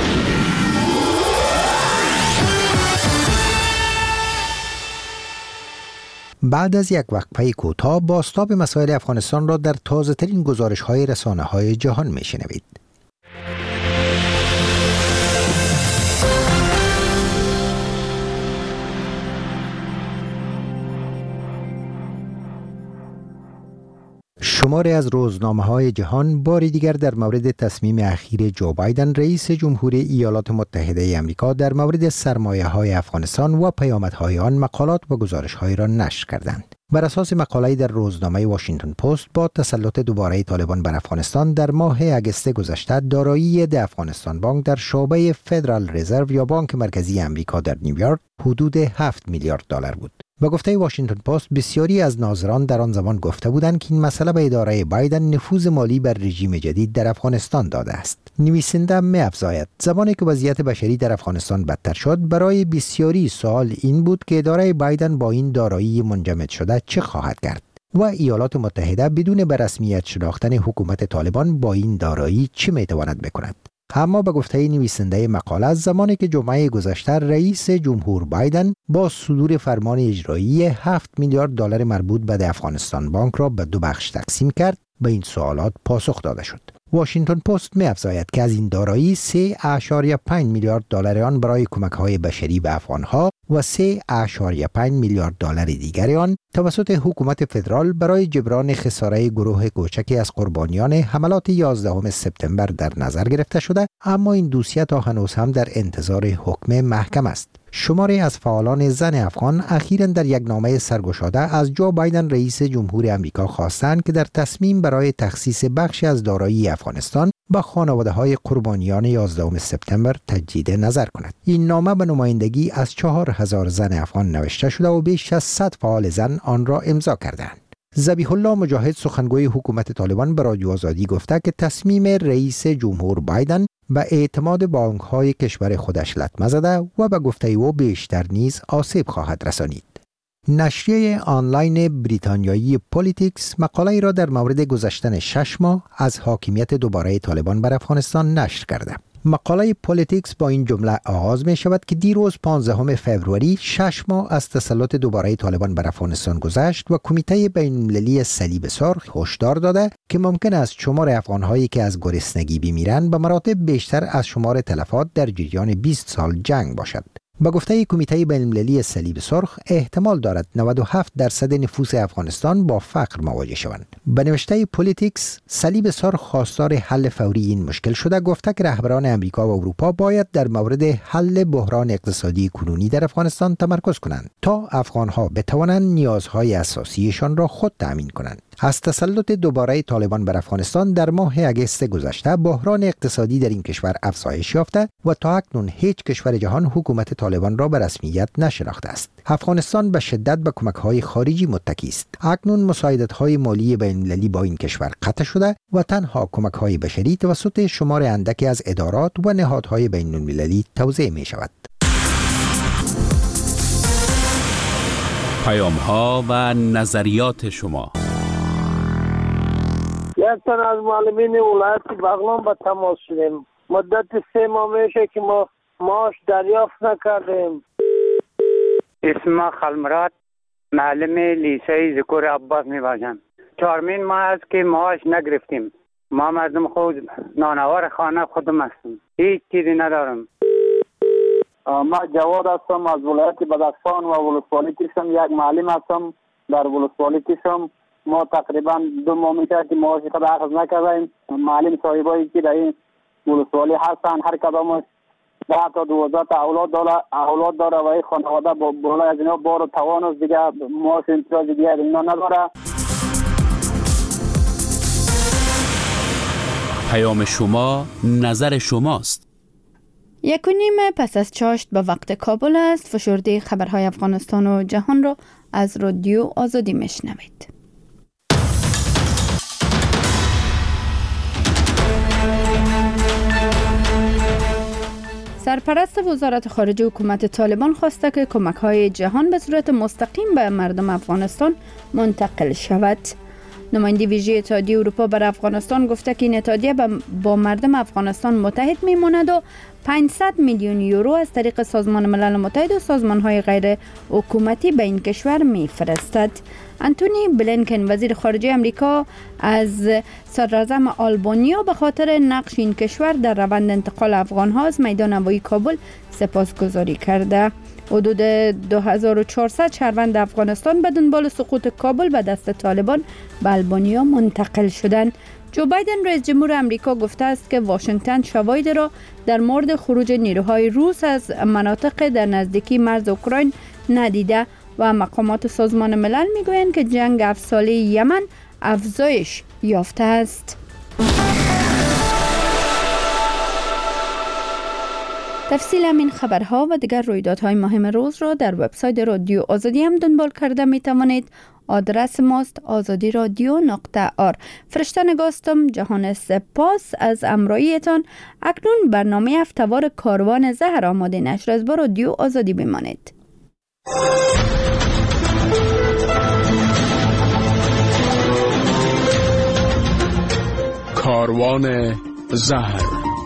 بعد از یک وقفه کوتاه بازتاب مسائل افغانستان را در تازه‌ترین گزارش‌های رسانه‌های جهان می‌شنوید. شماری از روزنامه‌های جهان باری دیگر در مورد تصمیم اخیر جو بایدن رئیس جمهوری ایالات متحده آمریکا در مورد سرمایه‌های افغانستان و پیامدهای آن مقالات و گزارش‌هایی را نشر کردند. بر اساس مقاله‌ای در روزنامه واشنگتن پست، با تسلط دوباره طالبان بر افغانستان در ماه اگست گذشته دارایی د افغانستان بانک در شعبه فدرال رزرو یا بانک مرکزی آمریکا در نیویورک حدود 7 میلیارد دلار بود. با گفته واشنگتن پست، بسیاری از ناظران در آن زمان گفته بودند که این مسئله به اداره بایدن نفوذ مالی بر رژیم جدید در افغانستان داده است. نویسنده می‌افزاید زمانی که وضعیت بشری در افغانستان بدتر شد، برای بسیاری سوال این بود که اداره بایدن با این دارایی منجمد شده چه خواهد کرد و ایالات متحده بدون به رسمیت شناختن حکومت طالبان با این دارایی چه می‌تواند بکند. اما به گفته نویسنده مقاله، زمانی که جمعه گذشته رئیس جمهور بایدن با صدور فرمان اجرایی 7 میلیارد دلار مربوط به افغانستان بانک را به 2 بخش تقسیم کرد، به این سوالات پاسخ داده شد. واشنگتن پست می‌افزاید که از این دارایی 3.5 میلیارد دلار آن برای کمک‌های بشری به افغان‌ها و 3.5 میلیارد دلار دیگر آن توسط حکومت فدرال برای جبران خساره گروه کوچکی از قربانیان حملات 11 سپتامبر در نظر گرفته شده، اما این دوسیه تا هنوز هم در انتظار حکم محکم است. شماری از فعالان زن افغان اخیراً در یک نامه سرگشاده از جو بایدن رئیس جمهور آمریکا خواستند که در تصمیم برای تخصیص بخشی از دارایی افغانستان با خانواده‌های قربانیان 11 سپتامبر تجدید نظر کند. این نامه به نمایندگی از 4000 زن افغان نوشته شده و بیش از 100 فعال زن آن را امضا کردند. ذبیح الله مجاهد، سخنگوی حکومت طالبان، به رادیو آزادی گفته که تصمیم رئیس جمهور بایدن به اعتماد بانک‌های کشور خودش لطمه زده و به گفته او بیشتر نیز آسیب خواهد رسانید. نشریه آنلاین بریتانیایی پولیتیکس مقاله‌ای را در مورد گذشتن 6 ماه از حاکمیت دوباره طالبان بر افغانستان نشر کرده. مقاله پولیتیکس با این جمله آغاز می شود که دیروز 15 فوریه 6 ماه از تسلط دوباره طالبان بر افغانستان گذشت و کمیته بین‌المللی صلیب سرخ هشدار داده که ممکن است شمار افغان‌هایی که از گرسنگی بمیرند به مراتب بیشتر از شمار تلفات در جریان 20 سال جنگ باشد. با گفته کمیته بین‌المللی صلیب سرخ، احتمال دارد 97% نفوس افغانستان با فقر مواجه شوند. به نوشته پولیتیکس، صلیب سرخ خواستار حل فوری این مشکل شده، گفته که رهبران امریکا و اروپا باید در مورد حل بحران اقتصادی کنونی در افغانستان تمرکز کنند تا افغانها بتوانند نیازهای اساسیشان را خود تأمین کنند. از تسلط دوباره طالبان بر افغانستان در ماه اگست گذشته بحران اقتصادی در این کشور افزایش یافته و تا اکنون هیچ کشور جهان حکومت طالبان را به رسمیت نشناخته است. افغانستان به شدت به کمک‌های خارجی متکی است. اکنون مساعدت‌های مالی بین‌المللی با این کشور قطع شده و تنها کمک‌های بشری توسط شمار اندکی از ادارات و نهادهای بین‌المللی توزیع می‌شود. پیام‌ها و نظریات شما. یک تن از معلمین ولایت بغلان با تماس شدیم. مدت 3 ماه میشه که ما معاش دریافت نکردیم. اسم خلمرات، معلم لیسه ذکر عباس میباشم. 4 ماه است که معاش نگرفتیم. ما مردم خود نانوار خانه خودم هستم. هیچ چیزی ندارم. ما جواد هستم از ولایت بدخشان و ولسوالی کشم. یک معلم هستم در ولسوالی کشم. ما تقریبا 2 ماه میشه که معاش خود اخذ نکردیم. معلم صاحبایی که در این ولسوالی هستن هر کدامش 10 تا 12 تا اولاد داره و این خانواده بالا از اینا بار و توان است دیگه، معاش امتیاز دیگه اینا نداره. پیام شما نظر شماست. 1:30 پس از چاشت به وقت کابل است. فشرده خبرهای افغانستان و جهان را از رادیو آزادی میشنوید. سرپرست وزارت خارجه حکومت طالبان خواسته که کمک‌های جهان به صورت مستقیم به مردم افغانستان منتقل شود. نماینده ویژه اتحادیه اروپا بر افغانستان گفته که این اتحادیه با مردم افغانستان متحد میماند و 500 میلیون یورو از طریق سازمان ملل متحد و سازمان‌های غیر حکومتی به این کشور میفرستد. انتونی بلینکن وزیر خارجه امریکا از صدراعظم آلبانیا به خاطر نقش این کشور در روند انتقال افغان‌ها از میدان هوایی کابل سپاسگزاری کرده. حدود 2400 شهروند افغانستان به دنبال سقوط کابل به دست طالبان به آلبانیا منتقل شدند. جو بایدن رئیس جمهور امریکا گفته است که واشنگتن شواهد را در مورد خروج نیروهای روس از مناطق در نزدیکی مرز اوکراین ندیده و مقامات سازمان ملل میگویند که جنگ 7 ساله یمن افزایش یافته است. تفصیل همین خبرها و دیگر رویدادهای مهم روز را در وبسایت رادیو آزادی هم دنبال کرده می توانید. آدرس ماست azadiradio.r. فرشته نگاستم. جهان سپاس از همراهیتان. اکنون برنامه هفته‌وار کاروان زهر آماده نشر از با رادیو آزادی بمانید. کاروان زهر.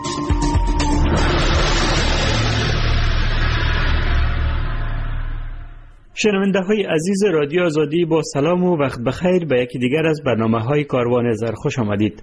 شنونده های عزیز رادیو آزادی با سلام و وقت بخیر به یکی دیگر از برنامه های کاروان زهر خوش آمدید.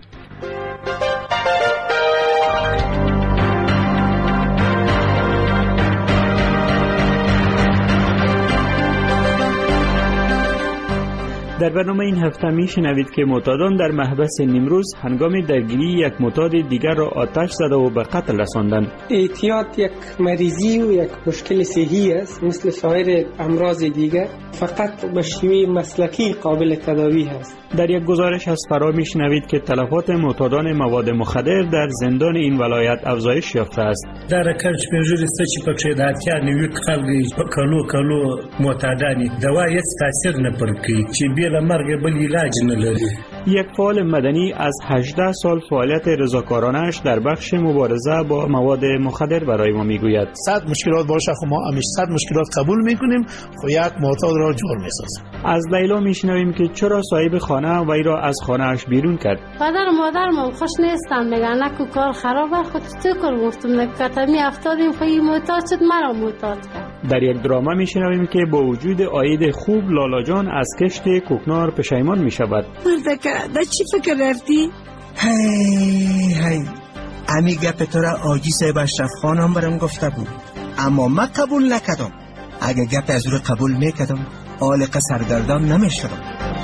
در برنامه این هفته می شنوید که معتادان در محبس نیمروز هنگام درگیری یک معتاد دیگر را آتش زده و به قتل رساندند. اعتیاد یک مریضی و یک مشکل صحی است مثل سایر امراض دیگر، فقط به شیوه مسلکی قابل تداوی است. در یک گزارش از فرا می شنوید که تلفات معتادان مواد مخدر در زندان این ولایت افزایش یافته است. در کل سپینجوری سچی پکشه د اتیا نیوی خلک کلو معتادانی دوا هیڅ تاثیر نه پرکوي چې بې له مرګ بل علاج نه لري. یک فعال مدنی از 18 سال فعالیت رضاکارانه‌اش در بخش مبارزه با مواد مخدر برای ما میگوید. 100 مشکلات باشه خب ما همیشه 100 مشکلات قبول میکنیم، خب یک معتاد را جور میسازیم. از لیلا میشنویم که چرا صاحب خانه وی را از خانه اش بیرون کرد. پدر و مادرم خوش نیستن، میگن نکو کار خرابه، خود چه کار گفتم نکتمی افتادیم خیلی معتاد شد مرا معتاد کرد. در یک دراما میشنویم که با وجود عاید خوب لالا جان از کشت کوکنار پشیمان میشود. در چی فکر رفتی؟ هی امی گپ تو را آجی صاحب اشرف خانم برام گفته بود، اما من قبول نکردم. اگه گپ از رو قبول میکردم عالق سرگردان نمیشدم.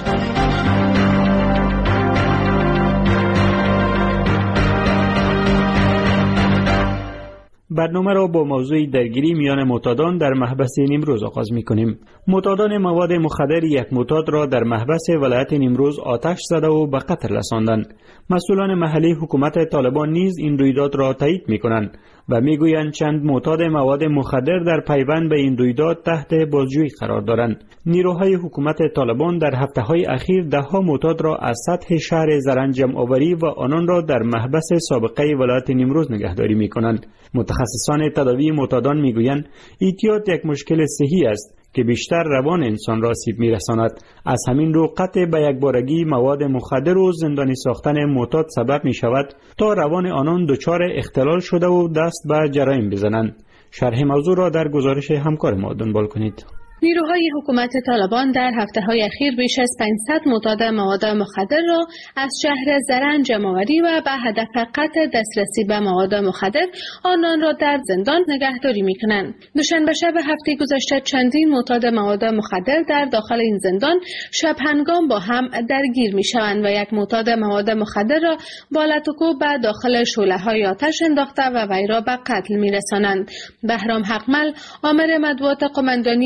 برنامه را با موضوع درگیری میان معتادان در محبس نیمروز آغاز می‌کنیم. معتادان مواد مخدر یک معتاد را در محبس ولایت نیمروز آتش زده و به قتل رساندند. مسئولان محلی حکومت طالبان نیز این رویداد را تایید می‌کنند و میگویند چند معتاد مواد مخدر در پیوند به این رویداد تحت بازجویی قرار دارند. نیروهای حکومت طالبان در هفته‌های اخیر ده‌ها معتاد را از سطح شهر زرنج جمع آوری و آنان را در محبس سابقه ولایت نیمروز نگهداری می‌کنند. متخصصان تداوی معتادان میگویند اعتیاد یک مشکل صحی است که بیشتر روان انسان را آسیب میرساند. از همین رو قطع به یک بارگی مواد مخدر و زندانی ساختن معتاد سبب می شود تا روان آنان دچار اختلال شده و دست به جرایم بزنند. شرح موضوع را در گزارش همکار ما دنبال کنید. نیروهای حکومت طالبان در هفته‌های اخیر بیش از 500 معتاد مواد مخدر را از شهر زرنج جمع‌آوری و به هدف قطع دسترسی به مواد مخدر آنان را در زندان نگهداری می‌کنند. دوشنبه شب هفته گذشته چندین معتاد مواد مخدر در داخل این زندان شب هنگام با هم درگیر می‌شوند و یک معتاد مواد مخدر را با لطوکو به داخل شعله‌های آتش انداخته و وی را به قتل می‌رسانند. بهرام حقمل، آمر مطبوعات قماندانی امنیه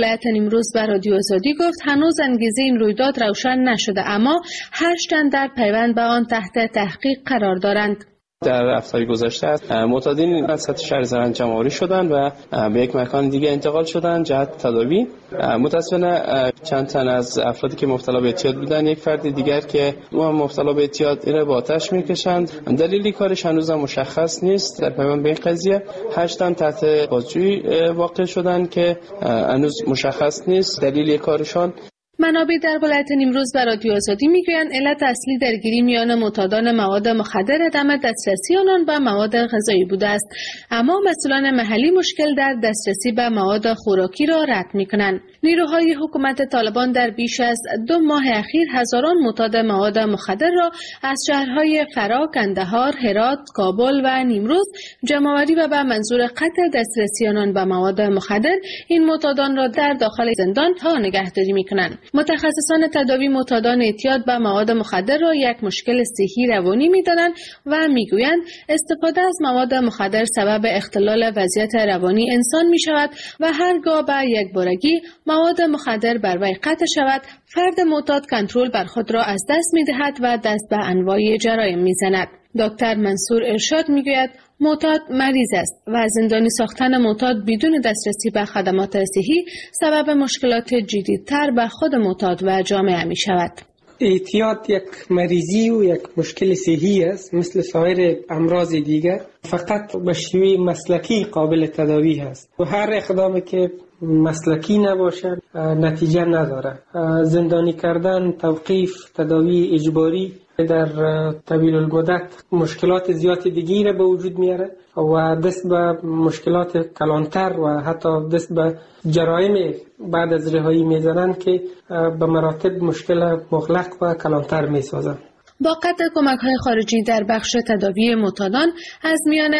ولایت نیمروز به رادیو آزادی گفت هنوز انگیزه این رویداد روشن نشده، اما 8 تن در پیوند به آن تحت تحقیق قرار دارند. در هفته‌های گذشته معتادین از سطح شهر زرنج جمع‌آوری شدند و به یک مکان دیگه انتقال شدند جهت تداوی. متأسفانه چند تن از افرادی که مبتلا به اعتیاد بودند، یک فرد دیگر که او هم مبتلا به اعتیاد را با آتش می‌کشند. دلیلی کارش هنوز مشخص نیست. در پیوند به این قضیه 8 تن تحت بازجویی واقع شدند که هنوز مشخص نیست دلیل کارشان. منابع در ولایت نیمروز به رادیو آزادی میگویند علت اصلی درگیری میان معتادان مواد مخدر عدم دسترسی آنان به مواد غذایی بوده است، اما مسئولان محلی مشکل در دسترسی به مواد خوراکی را رد میکنند. نیروهای حکومت طالبان در بیش از 2 ماه اخیر هزاران معتاد مواد مخدر را از شهرهای فرا، کندهار، هرات، کابل و نیمروز جمع‌آوری و به منظور قطع دسترسی آنان به مواد مخدر این معتادان را در داخل زندان ها نگهداری میکنند. متخصصان تداوی معتادان اعتیاد به مواد مخدر را یک مشکل صحی روانی می‌دانند و میگویند استفاده از مواد مخدر سبب اختلال وضعیت روانی انسان می‌شود و هرگاه به یک بارگی مواد مخدر بر وی قطع شود، فرد معتاد کنترل بر خود را از دست می‌دهد و دست به انواع جرایم می‌زند. دکتر منصور ارشاد میگوید معتاد مریض است و زندانی ساختن معتاد بدون دسترسی به خدمات صحی سبب مشکلات جدیدتر به خود معتاد و جامعه می شود. اعتیاد یک مریضی و یک مشکل صحی است مثل سایر امراض دیگر، فقط به شیوه مسلکی قابل تداوی است و هر اقدامی که مسلکی نباشه نتیجه نداره. زندانی کردن، توقیف، تداوی اجباری در طویل المدت مشکلات زیاد دیگری را به وجود میاره و دست به مشکلات کلانتر و حتی دست به جرایم بعد از رهایی میزنند که به مراتب مشکل مغلق و کلانتر میسازند. با قطع کمک‌های خارجی در بخش تداوی معتادان، از میان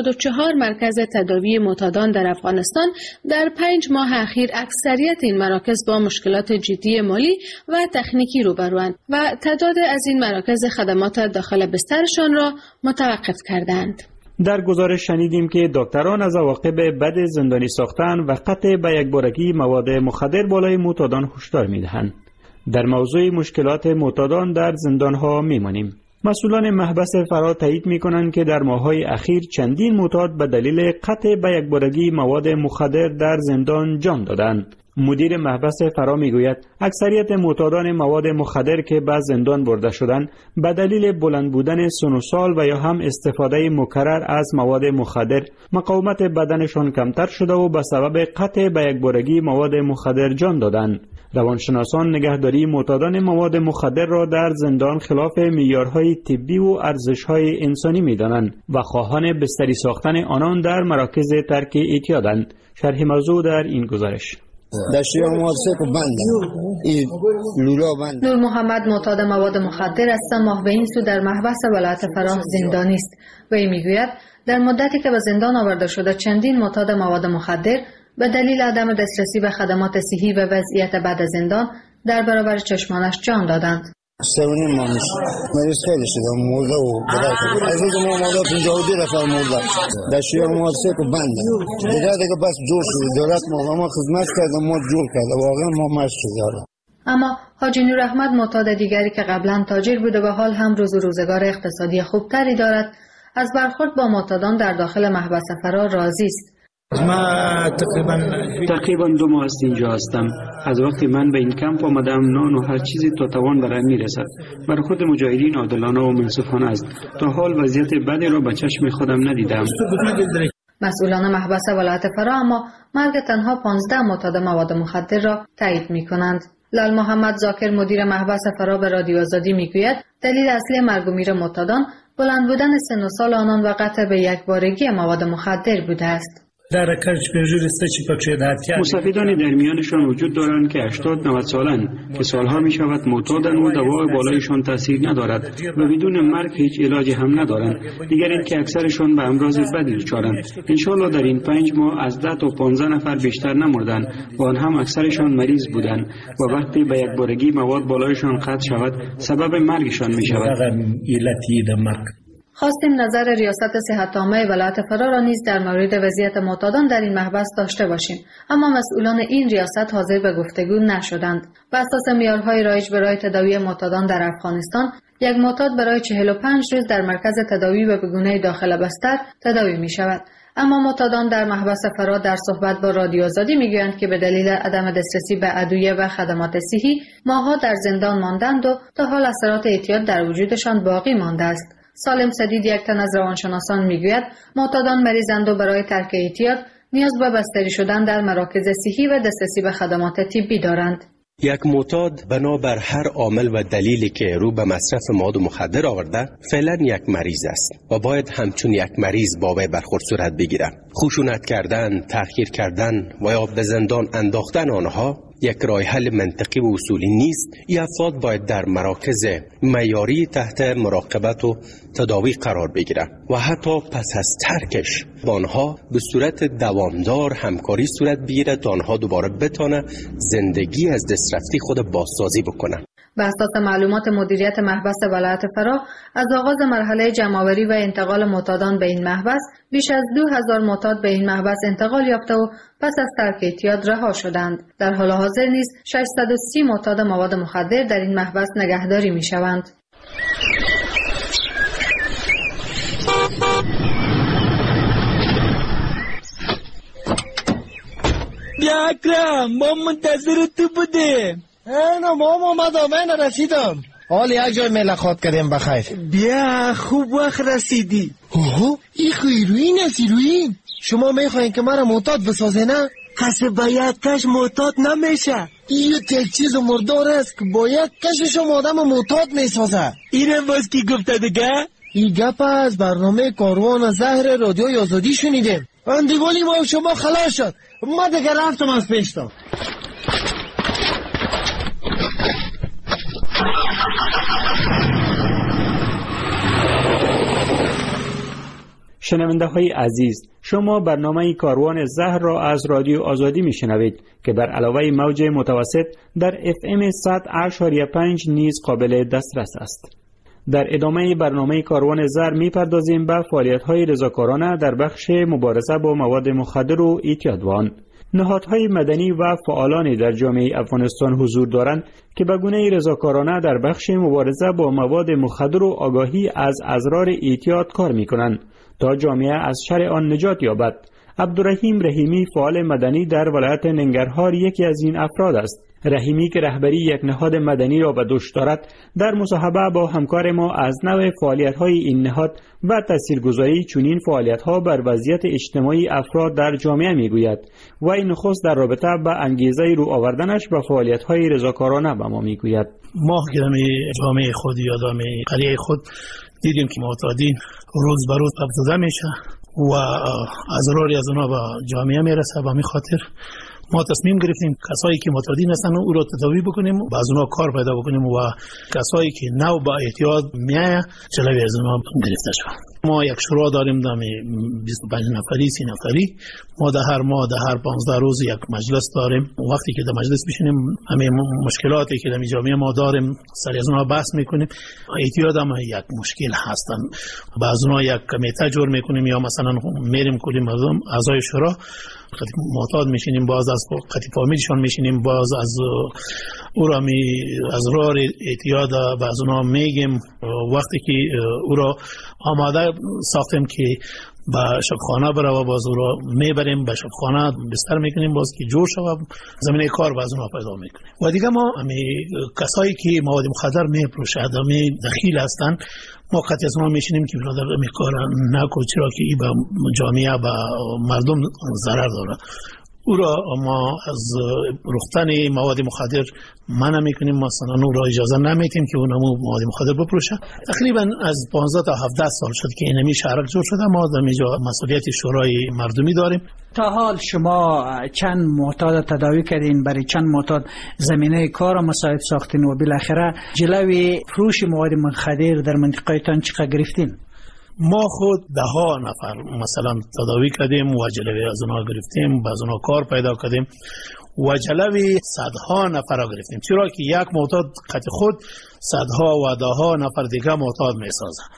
84 مرکز تداوی معتادان در افغانستان در 5 ماه اخیر اکثریت این مراکز با مشکلات جدی مالی و تکنیکی روبروند و تعداد از این مراکز خدمات داخل بسترشان را متوقف کردند. در گزارش شنیدیم که دکتران از عواقب بد زندانی ساختن و قطع به یکبارگی مواد مخدر بالای معتادان هشدار می‌دهند. در موضوع مشکلات معتادان در زندان‌ها می‌مانیم. مسئولان محبس فرا تایید می‌کنند که در ماه‌های اخیر چندین معتاد به دلیل قطع به یکبارگی مواد مخدر در زندان جان دادند. مدیر محبس فرا میگوید اکثریت معتادان مواد مخدر که به زندان برده شدند به دلیل بلند بودن سن و سال و یا هم استفاده مکرر از مواد مخدر مقاومت بدنشان کمتر شده و به سبب قطع به یکبارگی مواد مخدر جان دادند. روانشناسان نگهداری معتادان مواد مخدر را در زندان خلاف معیارهای طبی و ارزش‌های انسانی می‌دانند و خواهان بستری ساختن آنان در مراکز ترک اعتیادند. شرح موضوع در این گزارش. نور محمد معتاد مواد مخدر است، ماه به این سو در محبس ولایت فراه زندانی است. وی میگوید در مدتی که به زندان آورده شده چندین معتاد مواد مخدر به دلیل عدم دسترسی به خدمات صحی و وضعیت بعد از زندان در برابر چشمانش جان دادند. سرونی مامش مریض خیلی شدم مرده و بدر از اینکه ما مرده 52 نفر مرده در شیعه محادثه که بنده دیگه بس جور شده دولت ما خدمت کردم ما جور کرده واقعا ما مشت شده. اما حاجی نور احمد معتاد دیگری که قبلا تاجر بوده و حال هم روز و روزگار اقتصادی خوبتری دارد از برخورد با معتادان در داخل محبس فرار راضی است. من تقریبا 2 ماه است اینجا هستم. از وقتی من به این کمپ آمدم نان و هر چیزی تا توان برای میرسد. بر خود مجاهدین عادلانه و منصفانه است. تا حال وضعیت بدی را به چشم خودم ندیدم. مسئولان محبس ولایت فرا اما مرگ تنها 15 معتاد مواد مخدر را تایید می کنند. لال محمد زاکر مدیر محبس فرا به رادیو آزادی میگوید دلیل اصلی مرگ و میر معتادان بلند بودن سن و سال آنان و قطع به یکبارگی مواد مخدر بوده است. مستفیدان در میانشان وجود دارند که 80-90 سالند که سالها می شود معتادند و دوا بالایشان تاثیر ندارد و بدون مرگ هیچ علاجی هم ندارند. دیگر اینکه اکثرشان به امراض بدی دچارند. انشالله در این 5 ماه از 10 تا 15 نفر بیشتر نمردند و آن هم اکثرشان مریض بودند و وقتی به یکبارگی مواد بالایشان قطع شود سبب مرگشان می شود. خواستیم نظر ریاست صحت عامه ولایت فرا را نیز در مورد وضعیت معتادان در این محبس داشته باشیم، اما مسئولان این ریاست حاضر به گفتگو نشدند. بر اساس معیارهای رایج برای تداوی معتادان در افغانستان، یک معتاد برای 45 روز در مرکز تداوی و به گونه داخل بستر تداوی می شود. اما معتادان در محبس فرا در صحبت با رادیو آزادی میگویند که به دلیل عدم دسترسی به ادویه و خدمات صحی ماه‌ها در زندان ماندند و تا حال اثرات اعتیاد در وجودشان باقی مانده است. سالم سدید، یک تن از روانشناسان، میگوید معتادان مریضند و برای ترک اعتیاد نیاز به بستری شدن در مراکز صحی و دسترسی به خدمات طبی دارند. یک معتاد بنابر هر عامل و دلیلی که رو به مصرف مواد مخدر آورده فعلا یک مریض است و باید همچون یک مریض با وی برخورد صورت بگیرد. خشونت کردن، تحقیر کردن و یا به زندان انداختن آنها یک راه حل منطقی و اصولی نیست. این افراد باید در مراکز معیاری تحت مراقبت و تداوی قرار بگیرند و حتی پس از ترکش با آنها به صورت دوامدار همکاری صورت بگیره تا آنها دوباره بتونه زندگی از دسترفتی خود بازسازی بکنه. به اساس معلومات مدیریت محبس ولایت فرا، از آغاز مرحله جمع‌آوری و انتقال معتادان به این محبس، بیش از 2000 معتاد به این محبس انتقال یافته و پس از ترک اعتیاد رها شدند. در حال حاضر نیز 630 معتاد مواد مخدر در این محبس نگهداری می‌شوند. بیا اکرم، ما منتظر تو بودیم. نه ما من رسیدم. حال یک جای ملاقات کردیم بخیر. بیا خوب وقت رسیدی. اوه این هیروین است. هیروین شما میخواین که مرا معتاد بسازه نه؟ کسی با یک کش معتاد نمیشه. این یک چیز مردار است که با یک کش شما آدم معتاد میسازه. اینم باز کی گفته دیگه؟ این گپ از برنامه کاروان زهر رادیو آزادی شنیدیم. اندیوالی ما شما خلاص شد. ما دیگه رفتم از پیشتا. شنونده های عزیز، شما برنامه کاروان زهر را از رادیو آزادی می شنوید که بر علاوه موج متوسط در FM 100.5 نیز قابل دسترس است. در ادامه برنامه کاروان زهر می پردازیم به فعالیت های رضاکارانه در بخش مبارزه با مواد مخدر و اعتیادوان. نهادهای مدنی و فعالانی در جامعه افغانستان حضور دارند که به گونه رضاکارانه در بخش مبارزه با مواد مخدر و آگاهی از اضرار اعتیاد کار می کنند تا جامعه از شر آن نجات یابد. عبدالرحیم رحیمی، فعال مدنی در ولایت ننگرهار، یکی از این افراد است. رحیمی که رهبری یک نهاد مدنی را به دوش دارد، در مصاحبه با همکار ما از نوع فعالیت‌های این نهاد و تاثیرگذاری چنین فعالیت‌ها بر وضعیت اجتماعی افراد در جامعه می‌گوید و این نخست در رابطه به انگیزه رو آوردنش به فعالیت‌های رضاکارانه به ما می‌گوید. ما که جامعه خود یا جامعه قریه خود دیدیم که معتادین روز به روز افزوده میشه و اضراری از اونها به جامعه میرسه. و می خاطر ما تصمیم گرفتیم کسایی که معتادین هستن او را تداوی بکنیم و از اونها کار پیدا بکنیم و کسایی که نو با اعتیاد میایه جلوی از اونها گرفته شود. ما یک شورا داریم دم 25 نفری 30 نفری. ما در هر ماه در هر 15 روز یک مجلس داریم. وقتی که در مجلس بشینیم همه مشکلاتی که در جامعه ما داریم سر از اونها بحث میکنیم. اعتیاد هم یک مشکل هستن. بعض اونها یک کمیته جور میکنیم یا مثلا میریم کلی مردم اعضای شورا معتاد میشینیم، باز از قطعی فامیلشان میشینیم، باز از او را اضرار اعتیاد و از اونها میگیم. وقتی که او را آماده ساختیم که به شبخانه بره و باز او را میبریم به شبخانه بستر میکنیم، باز که جور شود زمینه کار باز اونها پیدا میکنیم. و دیگه ما کسایی که مواد مخدر میپروشند دخیل هستن ما قطعی از اونها میشینیم که برادر می کار نکن، چرا که این به جامعه به مردم ضرر داره. او را ما از رختن مواد مخدر منع میکنیم، مثلا او را اجازه نمیدیم که اون مواد مخدر بپروشه. تقریبا از 15 تا 17 سال شد که اینمی شهرک جور شده. ما در اینجا مسئولیت شورای مردمی داریم. تا حال شما چند معتاد تداوی کردین، برای چند معتاد زمینه کار مساعد ساختین و بالاخره جلوی فروش مواد مخدر در منطقه تان چقدر گرفتین؟ ما خود 10 نفر مثلا تداوی کردیم و جلوی از اونها گرفتیم، باز اونها کار پیدا کردیم و جلوی 100 نفر را گرفتیم، چرا که یک معتاد قطع خود 100 و 10 نفر دیگه معتاد میسازه.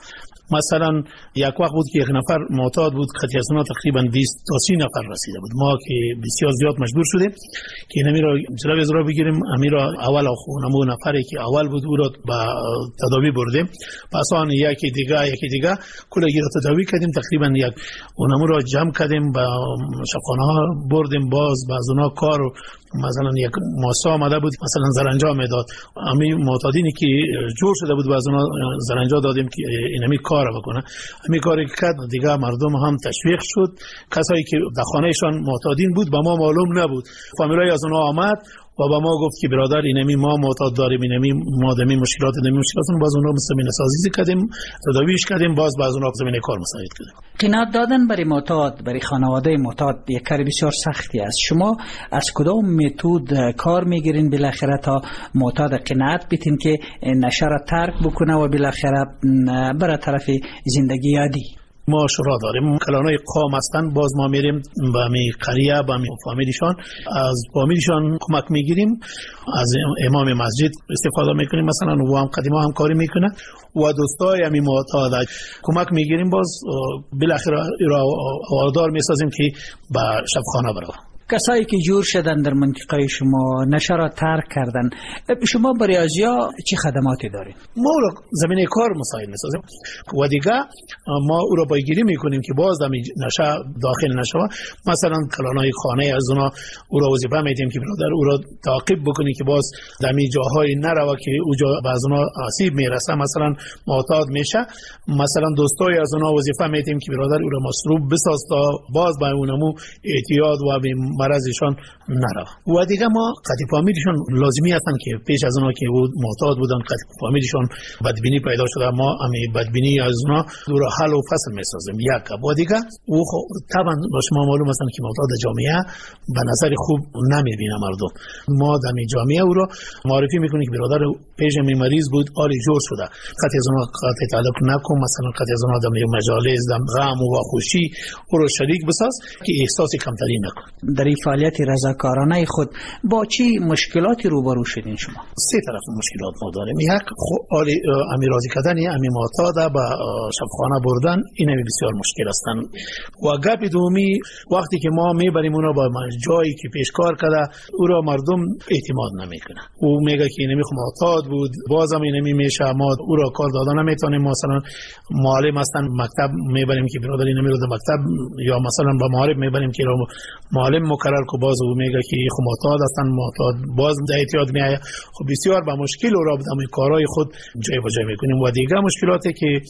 مثلا یک وقت بود که یک نفر معتاد بود، خطی از اونا تقریبا 20 تا 30 نفر رسیده بود. ما که بسیار زیاد مجبور شدیم که اینمی را جلوی از را بگیریم. امی را اول خونمو نفری که اول بود او را به تداوی بردیم، پس آن یکی دیگه کلگی را تداوی کردیم. تقریبا یک اونمو را جمع کردیم به شفاخانه ها بردیم. باز بعض اونا کار مثلا یک ماسا آمده بود مثلا زرنجا میداد، امی معتادینی که جور شده بود بعض اونا زرنجا دادیم که اینمی کار بکنه. امی کاری که کرد دیگه مردم هم تشویق شد. کسایی که در خانهشان معتادین بود به ما معلوم نبود، فامیلای از اونا آمد و با ما گفت که برادر اینمی ما معتاد داریم، اینمی ما دمی مشکلات باز اونا زمینه سازی کردیم، تداویش کردیم، باز اونا زمینه کار مساعد کردیم. قناعت دادن برای معتاد، برای خانواده معتاد یک کار بسیار سختی است. شما از کدام متد کار میگیرین بالاخره تا معتاد قناعت بیتین که نشه را ترک بکنه و بالاخره بره طرف زندگی عادی؟ ما شورا داریم، کلانای قوم هستن، باز ما میریم به می قریه به می فامیلیشان، از فامیلیشان کمک میگیریم، از امام مسجد استفاده میکنیم، مثلا او هم قدیما هم کاری میکنه و دوستای همی معتاد کمک میگیریم. باز بالاخره را آوردار میسازیم که به شفاخانه بره. کسایی که جور شدن در منطقه شما نشه را ترک کردن، شما برای ازیا چه خدماتی دارین؟ ما او را زمینه کار مساعد میسازیم و دیگه ما او را بایگیری میکنیم که باز دمی نشه داخل نشوه. مثلا کلانای خانه از اونا او را وظیفه میدیم که برادر او را تعقیب بکنی که باز دمی جاهای نروه که اوجا بعض اونا آسیب میرسه، مثلا معتاد میشه. مثلا دوستای از اونا وظیفه میدیم که برادر او را مصروف بساز تا باز با اونمو اعتیاد و مرضشان نره. و دیگه ما قطعی فامیلشان لازمی هستن که پیش از اونا که معتاد بودن قطعی فامیلشان بدبینی پیدا شده، ما امی بدبینی از اونا دور حل و فصل میسازیم. یک و دیگه او طبعا با شما معلوم هستن که معتاد جامعه به نظر خوب نمیبینه مردم. ما در جامعه او را معرفی میکنیم که برادر پیش می مریض بود حال جور شده، قطعی از اونا قطعی تعلق نکن، مثلا قطعی از اونا در مجالس در غم و خوشی او را شریک بساز که احساس کمتری نکن. در این فعالیت رضاکارانه خود با چی مشکلاتی روبرو شدین شما؟ سه طرف مشکلات ما داریم. یک حال امی راضی کردن امی معتاد به شفاخانه بردن، این هم بسیار مشکل هستن. و گپ دومی وقتی که ما میبریم اونا با جایی که پیشکار کرده او را مردم اعتماد نمیکنه. او میگه که اینمی معتاد بود، بازم اینمی میشه، ما او را کار دادن نمیتونیم. مثلا معلم هستن مکتب میبریم که برادر اینمی رو در مکتب، یا مثلا با معلم میبریم که معلم مقرر کو، باز او میگه که خب معتاد هستن، معتاد باز اعتیاد میایه. خب بسیار با مشکل و رابطه کارهای خود جای به جای میکنیم. و دیگه مشکلاتی که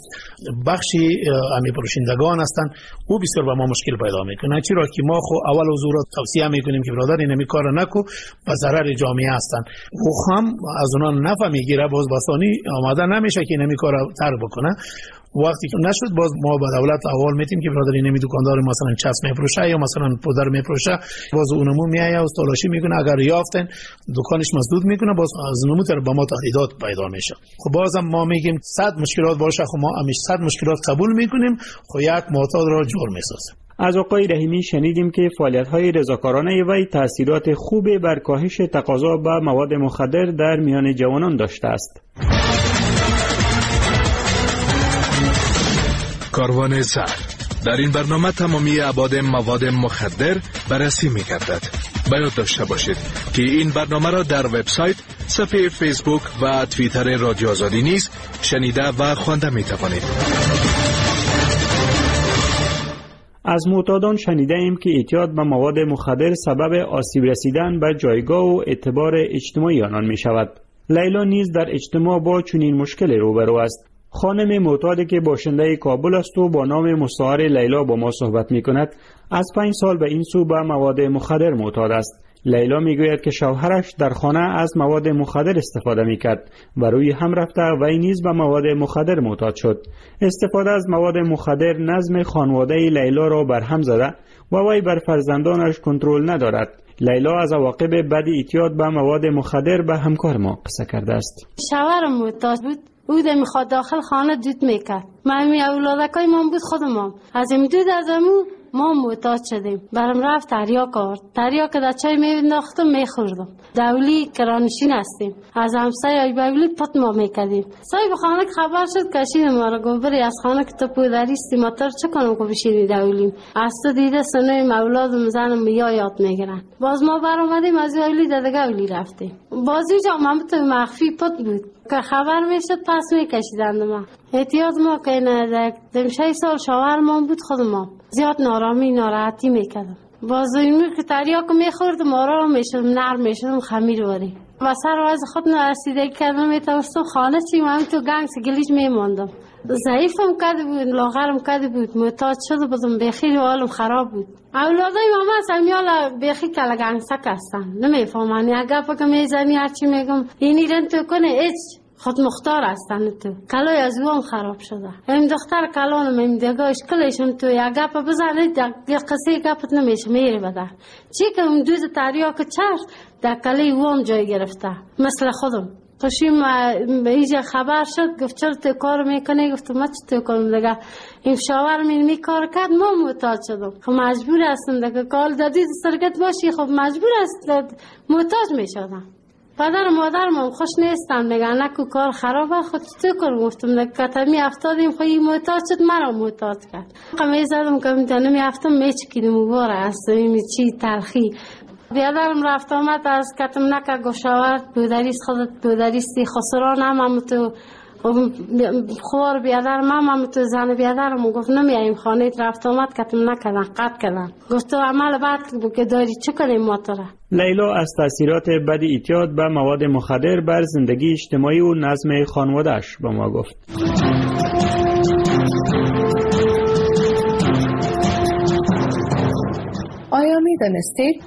بخشی امی پروشندگان هستن او بسیار با ما مشکل پیدا میکنه، چرا که ما خو اول حضور توصیه میکنیم که برادر اینمی کار نکو و ضرر جامعه هستن. او هم از اونا نفع میگیره، باز بسانی آماده نمیشه که اینمی کار ترک بکنه. وقتی که نشد باز ما به دولت احوال میدیم که برادر اینمی دکاندار مثلا چسب میفروشه یا مثلا پودر میفروشه، باز اونمو میایه و تلاشی میکنه، اگر یافتن دکانش مسدود میکنه، باز از اونمو تر با ما تهدیدات پیدا میشه. خب بازم ما میگیم 100 مشکلات باشه، خب ما همیشه 100 مشکلات قبول میکنیم، خب یک معتاد را جور میسازیم. از آقای رحیمی شنیدیم که فعالیت‌های رضاکارانه وی تأثیرات خوبی بر کاهش تقاضا به مواد مخدر در میان جوانان داشته است. کاروان زهر در این برنامه تمامی ابعاد مواد مخدر بررسی می‌گردد. باید داشته باشید که این برنامه را در وبسایت، صفحه فیسبوک و توییتر رادیو آزادی نیز شنیده و خوانده می‌توانید. از معتادان شنیده ایم که اعتیاد به مواد مخدر سبب آسیب رسیدن به جایگاه و اعتبار اجتماعی آنان می شود. لیلا نیز در اجتماع با چنین مشکلی روبرو است. خانم معتادی که باشنده کابل است و با نام مستعار لیلا با ما صحبت می کند، از 5 سال به این سو به مواد مخدر معتاد است. لیلا میگوید که شوهرش در خانه از مواد مخدر استفاده میکرد و روی هم رفته و این نیز به مواد مخدر معتاد شد. استفاده از مواد مخدر نظم خانواده لیلا را برهم زده و وی بر فرزندانش کنترل ندارد. لیلا از عواقب بد اعتیاد به مواد مخدر به همکار ما قصه کرده است. شوهرم معتاد بود، او میخواد داخل خانه دود میکرد. من اولادکای من بود خودم از این دود از امو ما محتاج شدیم. برم رفت تریاک آورد. تریاک در چای مینداختم میخوردم. دولی کرانشین هستیم. از همسایه بولی پت ما میکردیم. صاحب خانه خبر شد کشید ما را گفت بری از خانه که تو پودریستی ماتر چه کنم که بشینی دولیم. از تو دیده سنوی اولادم زنم یاد میگیرن. باز ما برآمدیم از ولی دیگه ولی رفتیم. بازی جا ممت مخفی پت بود که خبر میشد پس میکشیدند ما. احتیاط ما که نه دم 6 سال شوهرمان بود خود ما زیاد نارامی ناراحتی میکردم. باز اینو که تریاک میخوردم آرام میشدم نرم میشدم خمیر واری و سر از خود نرسیده کردم میتونستم خانه چیم همین تو گنگس گلیج میماندم. ضعیفم کرده بود لاغرم کرده بود محتاج شده بودم بخیر و حالم خراب بود. اولادای ماما سمیالا بخیر کلا گنگسک هستن نمیفهمن یا گپا که میزنی هرچی میگم اینی رن تو کنه ایچ خود مختار هستن تو کلای از اوام خراب شده. این دختر کلانم این دیگه اشکالشون تو یا گپا بزنه یا قصه گپت نمیشه میره بده چی که اون دوز تریاک چرس در کلی اوام جای گرفته مثل خودم. خوشیم به اینجا خبر شد گفت چرا تو کار میکنی؟ گفتم ما چی تو کنم دیگه این شاور می کار کرد ما محتاج شدم. خب مجبور هستم دیگه کال دادی سرگت باشی خب مجبور است محتاج میشدم. پدر مادرم خوش نیستن میگن نکو کار خرابه خود تو کنم. گفتم دیگه کتمی افتادیم خب این محتاج شد مرا محتاج کرد. قمی زدم که میتونم افتم میچکیدم و باره است این چی تلخی. بیادرم رفت آمد از کتم نکه گوشاورد بودریست خودت بودریستی خسران هم تو خوار بیادرم هم تو زن بیادرم گفت نمیاییم خانه رفت آمد کتم نکردن قطع کردن. گفت تو عمل بعد که داری چه کنیم ما تو را؟ لیلا از تاثیرات بد اعتیاد به مواد مخدر بر زندگی اجتماعی و نظم خانواده‌اش به ما گفت. آیا می دانستید؟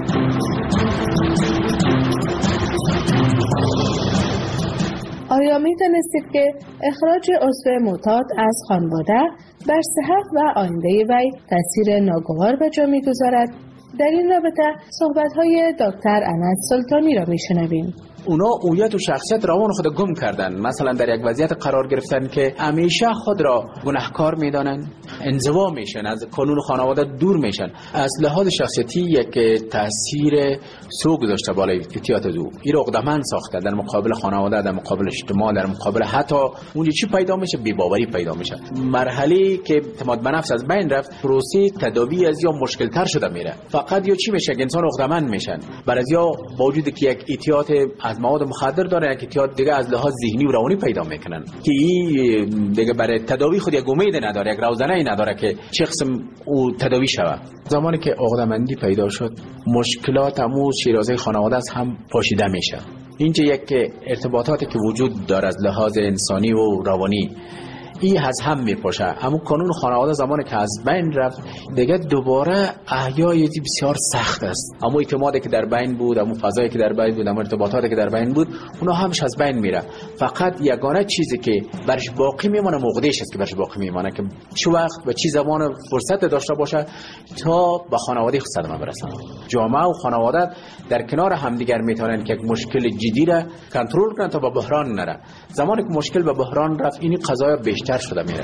آیا می دانستید که اخراج عضو معتاد از خانواده بر صحت و آینده وی تاثیر ناگوار به جا می‌گذارد؟ در این رابطه صحبت‌های دکتر انس سلطانی را می‌شنویم. اونا هویت و شخصیت روان خود گم کردن. مثلا در یک وضعیت قرار گرفتن که همیشه خود را گناهکار میدانن، انزوا میشن، از قانون خانواده دور میشن. از لحاظ شخصیتی یک تاثیر سوء گذاشته بالای اعتیاد او. این را عقده‌مند ساخته در مقابل خانواده، در مقابل اجتماع، در مقابل حتی اون چی پیدا میشه بی‌باوری پیدا میشه. مرحله که اعتماد به نفس از بین رفت، پروسه تداوی از یا مشکل تر شده میره. فقط یا چی میشه که انسان عقده‌مند میشن. بعضیا با وجودی که یک اعتیاد از مواد مخدر داره یک اعتیاد دیگه از لحاظ ذهنی و روانی پیدا میکنن که این دیگه برای تداوی خود یک امید نداره، یک روزنه نداره که چه قسم او تداوی شود. زمانی که عقده‌مندی پیدا شد مشکلات امو شیرازه خانواده از هم پاشیده میشه. اینجا یک ارتباطاتی که وجود داره از لحاظ انسانی و روانی این از هم میپاشه. اما قانون خانواده زمانی که از بین رفت دیگه دوباره احیای بسیار سخت است. اما اعتمادی که در بین بود، اما فضایی که در بین بود، اما ارتباطاتی که در بین بود، اونا همش از بین میره. فقط یگانه چیزی که برش باقی میمونه عقده‌اش است که برش باقی میمونه که چه وقت و چه زمان فرصت داشته باشه تا به خانواده خود صدمه برسن. جامعه و خانواده در کنار همدیگر میتونن که یک مشکل جدی را کنترل کنن تا به بحران نره. زمانی که مشکل به بحران رفت این قضایا بیشتر شده میره.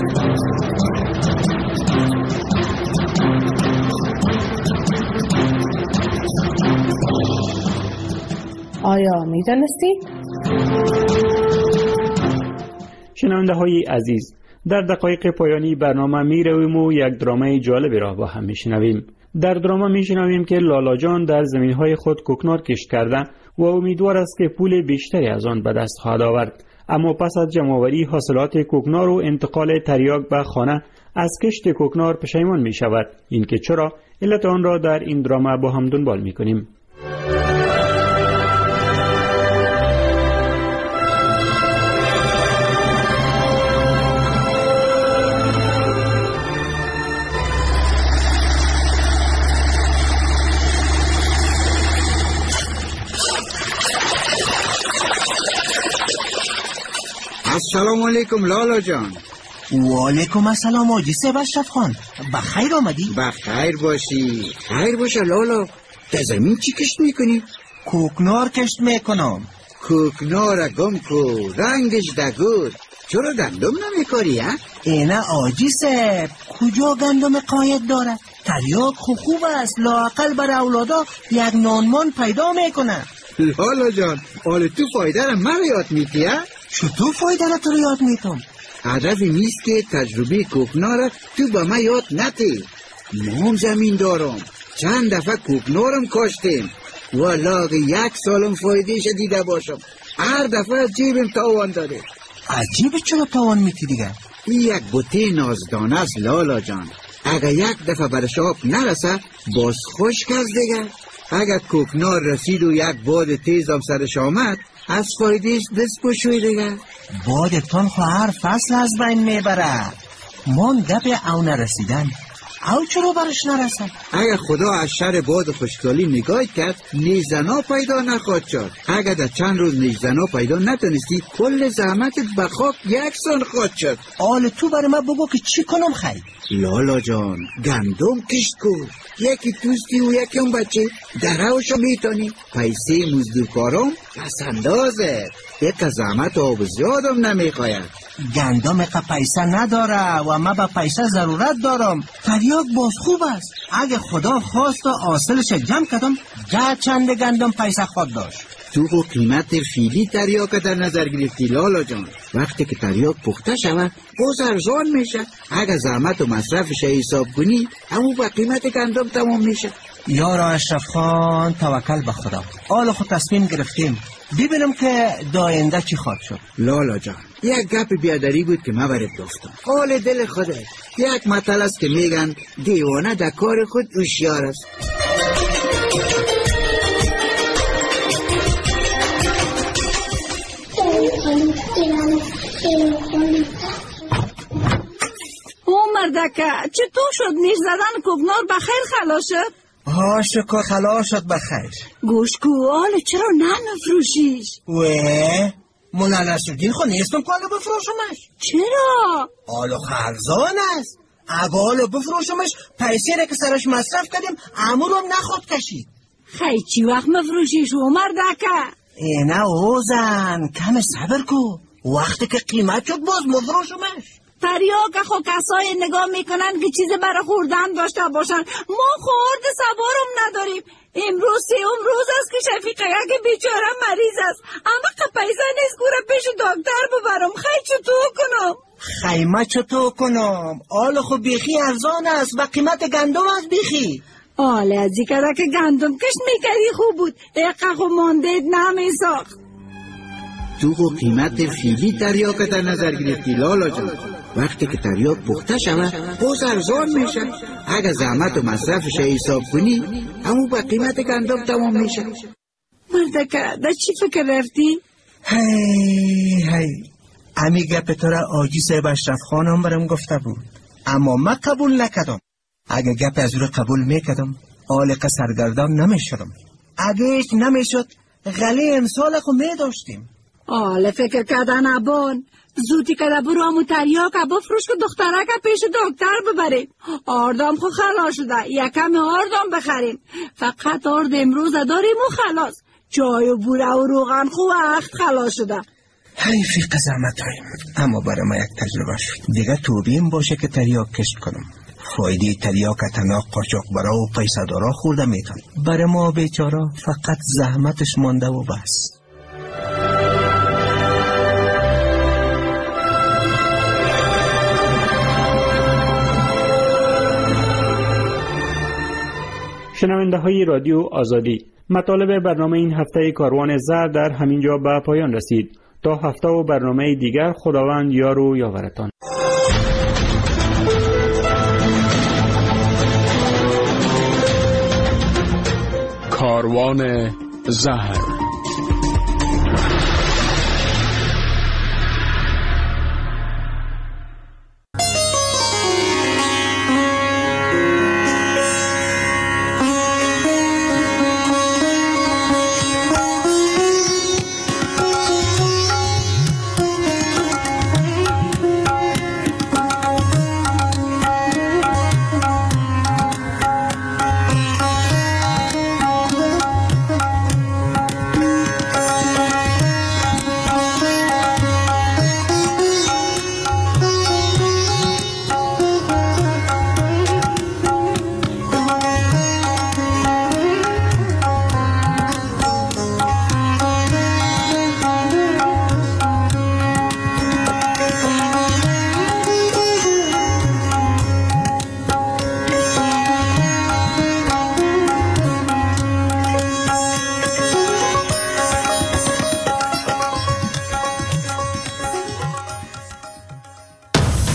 آیا میدانستی؟ شنونده های عزیز، در دقایق پایانی برنامه می رویم و یک درامه جالبی را با هم میشنویم. در درامه میشنویم که لالا جان در زمین های خود کوکنار کشت کرده و امیدوار است که پول بیشتری از آن به دست خواهد آورد. اما پس از جمع‌آوری حاصلات کوکنار و انتقال تریاک به خانه از کشت کوکنار پشیمان می شود. این که چرا؟ علت آن را در این درامه با هم دنبال می کنیم. السلام علیکم لالا جان. و علیکم السلام آجی سیب اشرف خان. بخیر آمدی؟ بخیر باشی. خیر باشه لالا. در زمین چی کشت میکنی؟ کوکنار کشت میکنم. کوکنار گم کو رنگش دگود چرا گندم نمیکاری ها؟ اینه آجی صاحب کجا گندم قاید داره؟ تریاک خوب است، لااقل بر اولادا یک نانمان پیدا میکنه. لالا جان حال تو فایده را من یاد میتی ها؟ چطور فایده را تو رو یاد میتم؟ هدفی نیست که تجربه کوکنار را تو به من یاد نتی. ما زمین دارم، چند دفعه کوکنارم کاشتیم و لاغ 1 سالم فایدهش دیده باشم. هر دفعه جیبم تاوان داده. عجیبه چرا تاوان میتی دیگه؟ این یک بوته نازدانه است لالا جان. اگه یک دفعه برش آب نرسه باز خشک است دیگه. اگه کوکنار رسید و یک باد تیزم سرش آمد از فایدهش دست بشوی دیگه. بادتان خو هر فصل از بین میبره. من گپ او نرسیدن او چرا برش نرسن؟ اگر خدا از شر باد خوشگالی نگاه کرد نیزنا پیدا نخواد شد. اگر در چند روز نیزنا پیدا نتونستی کل زحمتت به خاک یکسان خواهد شد. آل تو برای من بگو که چی کنم خیلی؟ لالا جان گندم کشت کن، یکی توستی و یکی اون بچه دروشو میتونی. پیسه مزدورکارم پس اندازه، یک زحمت آب زیادم نمیخواید. گندم که پیسه نداره و من به پیسه ضرورت دارم. تریاک باز خوب است، اگه خدا خواست و حاصلش جمع کردم چند گندم پیسه خود داشت. تو خو قیمت فیلی تریاک در نظر گرفتی لالا جان. وقتی که تریاک پخته شود باز ارزان میشه. اگه زحمت و مصرفش حساب کنی همون به قیمت گندم تمام میشه. یارا اشرف خان توکل به خدا. حالا خود تصمیم گرفتیم، ببینم که داینده چی خواهد شد. لالا جان یک گپ بیادری بود که من برات گفتم. حال دل خوده. یک مثل است که میگن دیوانه در کار خود هوشیار است. او مردکه چطور شد؟ نیش زدن کوکنار بخیر خلاص شد؟ ها شکر خلاص شد بخیر. گوش کو آله چرا نفروشیش؟ من نسودین خو نیستم که آلو بفروشمش. چرا؟ آلو خرزان است. اگه آلو بفروشمش پیسه را که سرش مصرف کردیم امورم نخواد کشید. خیلی چی وقت مفروشیش او مردکه؟ اینه اوزن کم صبر کو، وقتی که قیمت شد باز مفروشمش. تریاک خو کسای نگاه میکنن که چیز برای خوردن داشته باشن. ما خورد سوارم نداریم. امروز 3 روز است که شفیقه که بیچاره مریض است، اما که پیسه نیست گوره پیش دکتر ببرم. خیلی چطور کنم؟ خیمه چطور کنم؟ آل خو بیخی ارزان است و قیمت گندم است بیخی. آله از این که گندم کشت میکردی خوب بود، دقیقه خو ماندید نمیساخت. تو خو قیمت فیلی تریاک در نظر گرفتی لالا جان. وقتی که تریاک پخته شود باز ارزان میشه. اگه زحمت و مصرفش حساب کنی همون به قیمت گندم تمام میشه. مردکه در چی فکر رفتی؟ هی امی گپ تو را آجی صاحب اشرف خانم برم گفته بود، اما من قبول نکردم. اگه گپ از رو قبول میکردم آلق سرگردان نمیشدم. اگه ایش نمیشد غلی امسال خو میداشتیم. آله فکر کردن ابان زودی که برو همون تریاک بفروش که دخترک پیش دکتر ببریم. آردام خو خلاص شده، یکم آردام بخریم. فقط آرد امروز داریم و خلاص. چای و بوره و روغن خو وقت خلاص شده. حیفی قزامت هایم، اما برای ما یک تجربه شد. دیگه توبیم باشه که تریاک کشت کنم. فایده تریاک تنها قاچاق برا و پیسه دارا خورده میتون. برای ما بیچاره فقط زحمتش مانده و بس. شنونده های رادیو آزادی، مطالب برنامه این هفته کاروان زر در همینجا به پایان رسید. تا هفته و برنامه دیگر خداوند یار و یاورتان. کاروان زهر.